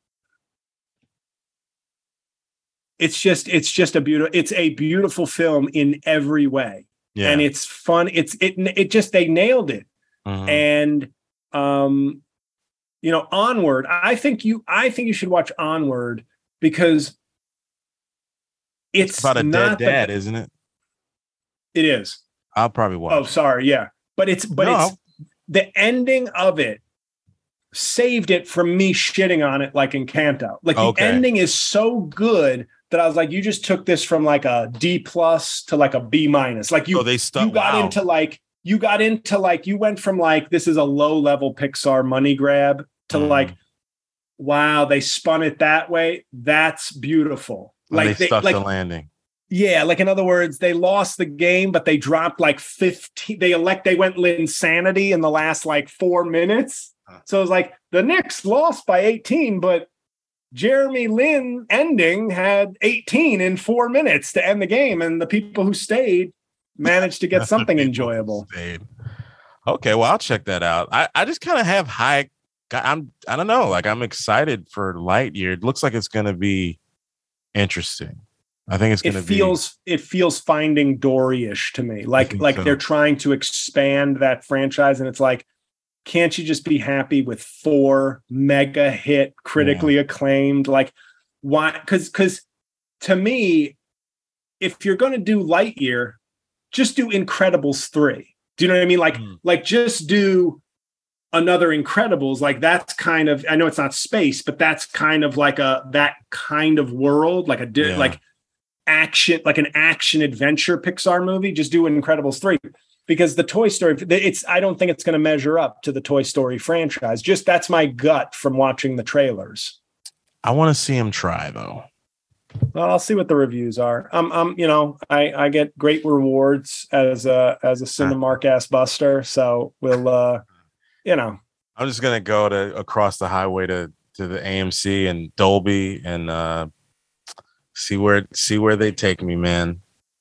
it's just, it's just a beautiful, it's a beautiful film in every way. Yeah. And it's fun. It's, it, it just, they nailed it. Mm-hmm. And, um, you know, Onward, I think you, I think you should watch Onward because it's, it's about a dead dad, the, isn't it? It is. I'll probably watch. Oh, sorry. Yeah. But it's, but no. it's the ending of it saved it from me shitting on it like Encanto. Like the okay. ending is so good that I was like, you just took this from like a D plus to like a B minus. Like you, oh, they stuck, you got wow. into like, you got into like, you went from like, this is a low level Pixar money grab to mm. like, wow, they spun it that way. That's beautiful. And like they, they stuck like, the landing. Yeah. Like in other words, they lost the game, but they dropped like fifteen. They elect, they went insanity in the last like four minutes. So it was like the Knicks lost by eighteen, but Jeremy Lin ending had eighteen in four minutes to end the game. And the people who stayed managed to get something enjoyable. Stayed. Okay, well, I'll check that out. I, I just kind of have high, I'm, I don't know, like I'm excited for Lightyear. It looks like it's going to be interesting. I think it's going to be. feels, it feels Finding Dory-ish to me. Like, like so. They're trying to expand that franchise. And it's like, can't you just be happy with four mega hit, critically yeah. acclaimed? Like, why? Because, because to me, if you're going to do Lightyear, just do Incredibles three. Do you know what I mean? Like, mm. like just do another Incredibles, like that's kind of, I know it's not space, but that's kind of like a that kind of world, like a yeah. like action, like an action adventure Pixar movie. Just do Incredibles three, because the Toy Story, it's I don't think it's going to measure up to the Toy Story franchise. Just that's my gut from watching the trailers. I want to see him try though. Well, I'll see what the reviews are. Um, um, you know, I, I get great rewards as a as a Cinemark ass buster, so we'll uh. You know, I'm just gonna go to across the highway to to the A M C and Dolby and uh, see where see where they take me, man.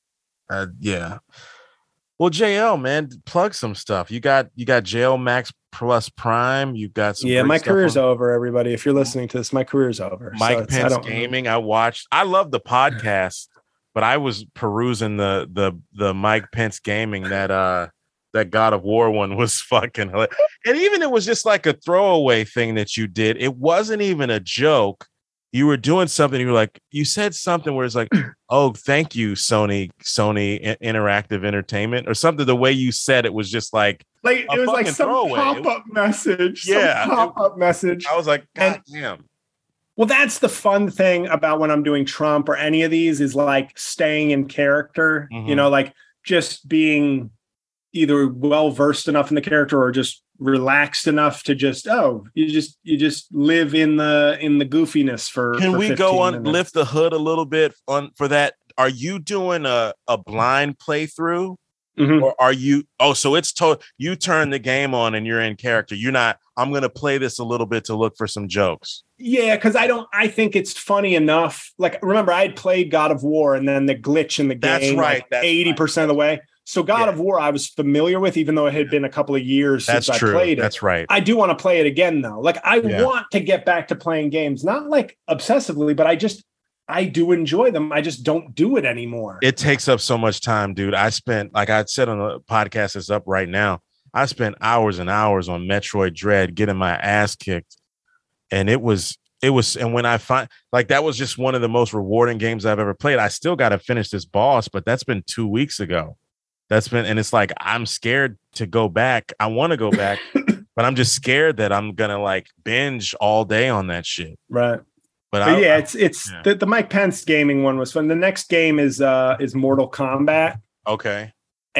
Uh, yeah. Well, J L, man, plug some stuff. You got you got J L Max Plus Prime. You got some. Yeah, my career's on. over. Everybody, if you're listening to this, my career's over. Mike so Pence I Gaming. I watched. I love the podcast, but I was perusing the the the Mike Pence Gaming that uh. that God of War one was fucking hilarious. And even it was just like a throwaway thing that you did. It wasn't even a joke. You were doing something. You were like, you said something where it's like, oh, thank you, Sony, Sony Interactive Entertainment, or something. The way you said it was just like, like it was like some throwaway. pop-up message. Yeah. Some pop-up message. I was like, God and, damn. Well, that's the fun thing about when I'm doing Trump or any of these is like staying in character, mm-hmm. you know, like just being either well-versed enough in the character or just relaxed enough to just, oh, you just, you just live in the, in the goofiness for, can for we go on, minutes. Lift the hood a little bit on for that? Are you doing a, a blind playthrough mm-hmm. or are you, oh, so it's told you turn the game on and you're in character. You're not, I'm going to play this a little bit to look for some jokes. Yeah. Cause I don't, I think it's funny enough. Like, remember I had played God of War and then the glitch in the game, that's right. Like that's eighty percent right. of the way. So God yeah. of War, I was familiar with, even though it had been a couple of years That's since true. I played it. That's right. I do want to play it again, though. Like, I yeah. want to get back to playing games, not like obsessively, but I just, I do enjoy them. I just don't do it anymore. It takes up so much time, dude. I spent, like I said on the podcast that's up right now, I spent hours and hours on Metroid Dread getting my ass kicked. And it was, it was, and when I find, like, that was just one of the most rewarding games I've ever played. I still got to finish this boss, but that's been two weeks ago. That's been, and it's like, I'm scared to go back. I want to go back, but I'm just scared that I'm going to like binge all day on that shit. Right. But, but I, yeah, it's, it's yeah. The, the Mike Pence gaming one was fun. The next game is, uh, is Mortal Kombat. Okay.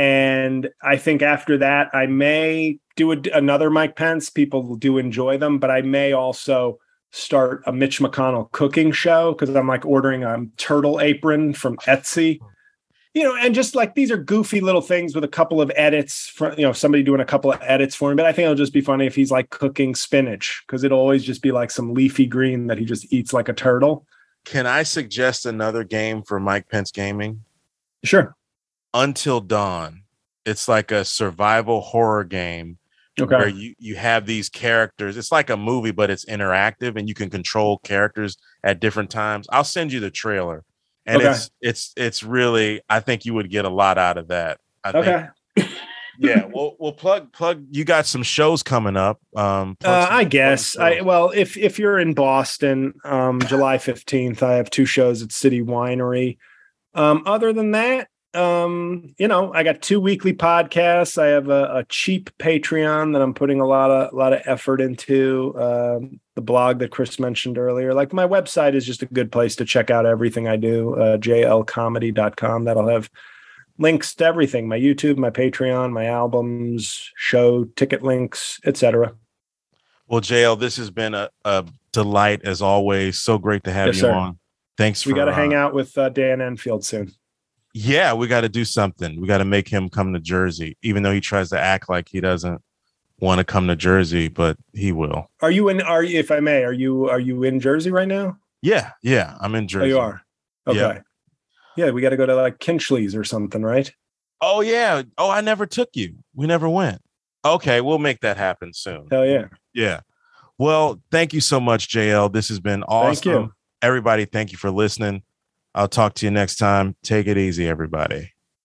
And I think after that, I may do a, another Mike Pence. People do enjoy them, but I may also start a Mitch McConnell cooking show because I'm like ordering a turtle apron from Etsy. You know, and just like these are goofy little things with a couple of edits for, you know, somebody doing a couple of edits for him. But I think it'll just be funny if he's like cooking spinach because it'll always just be like some leafy green that he just eats like a turtle. Can I suggest another game for Mike Pence Gaming? Sure. Until Dawn. It's like a survival horror game okay. where you, you have these characters. It's like a movie, but it's interactive and you can control characters at different times. I'll send you the trailer. And okay. it's it's it's really, I think you would get a lot out of that. I okay. think. Yeah, we'll we'll plug plug. You got some shows coming up. Um, uh, I guess. I well, if if you're in Boston, um, July fifteenth, I have two shows at City Winery. Um, other than that, um, you know, I got two weekly podcasts. I have a, a cheap Patreon that I'm putting a lot of a lot of effort into. Um, the blog that Chris mentioned earlier. Like my website is just a good place to check out everything I do. Uh, j l comedy dot com. That'll have links to everything: my YouTube, my Patreon, my albums, show ticket links, et cetera. Well, J L, this has been a, a delight as always. So great to have yes, you sir. on. Thanks. We got to uh, hang out with uh, Dan Enfield soon. Yeah, we got to do something. We got to make him come to Jersey, even though he tries to act like he doesn't want to come to Jersey, but he will. Are you in? Are you, if I may, are you are you in Jersey right now? Yeah, yeah, I'm in Jersey. Oh, you are. Okay. Yeah, yeah we got to go to like Kinchley's or something, right? Oh yeah. Oh, I never took you. We never went. Okay, we'll make that happen soon. Hell yeah. Yeah. Well, thank you so much, J L. This has been awesome. Thank you. Everybody, thank you for listening. I'll talk to you next time. Take it easy, everybody.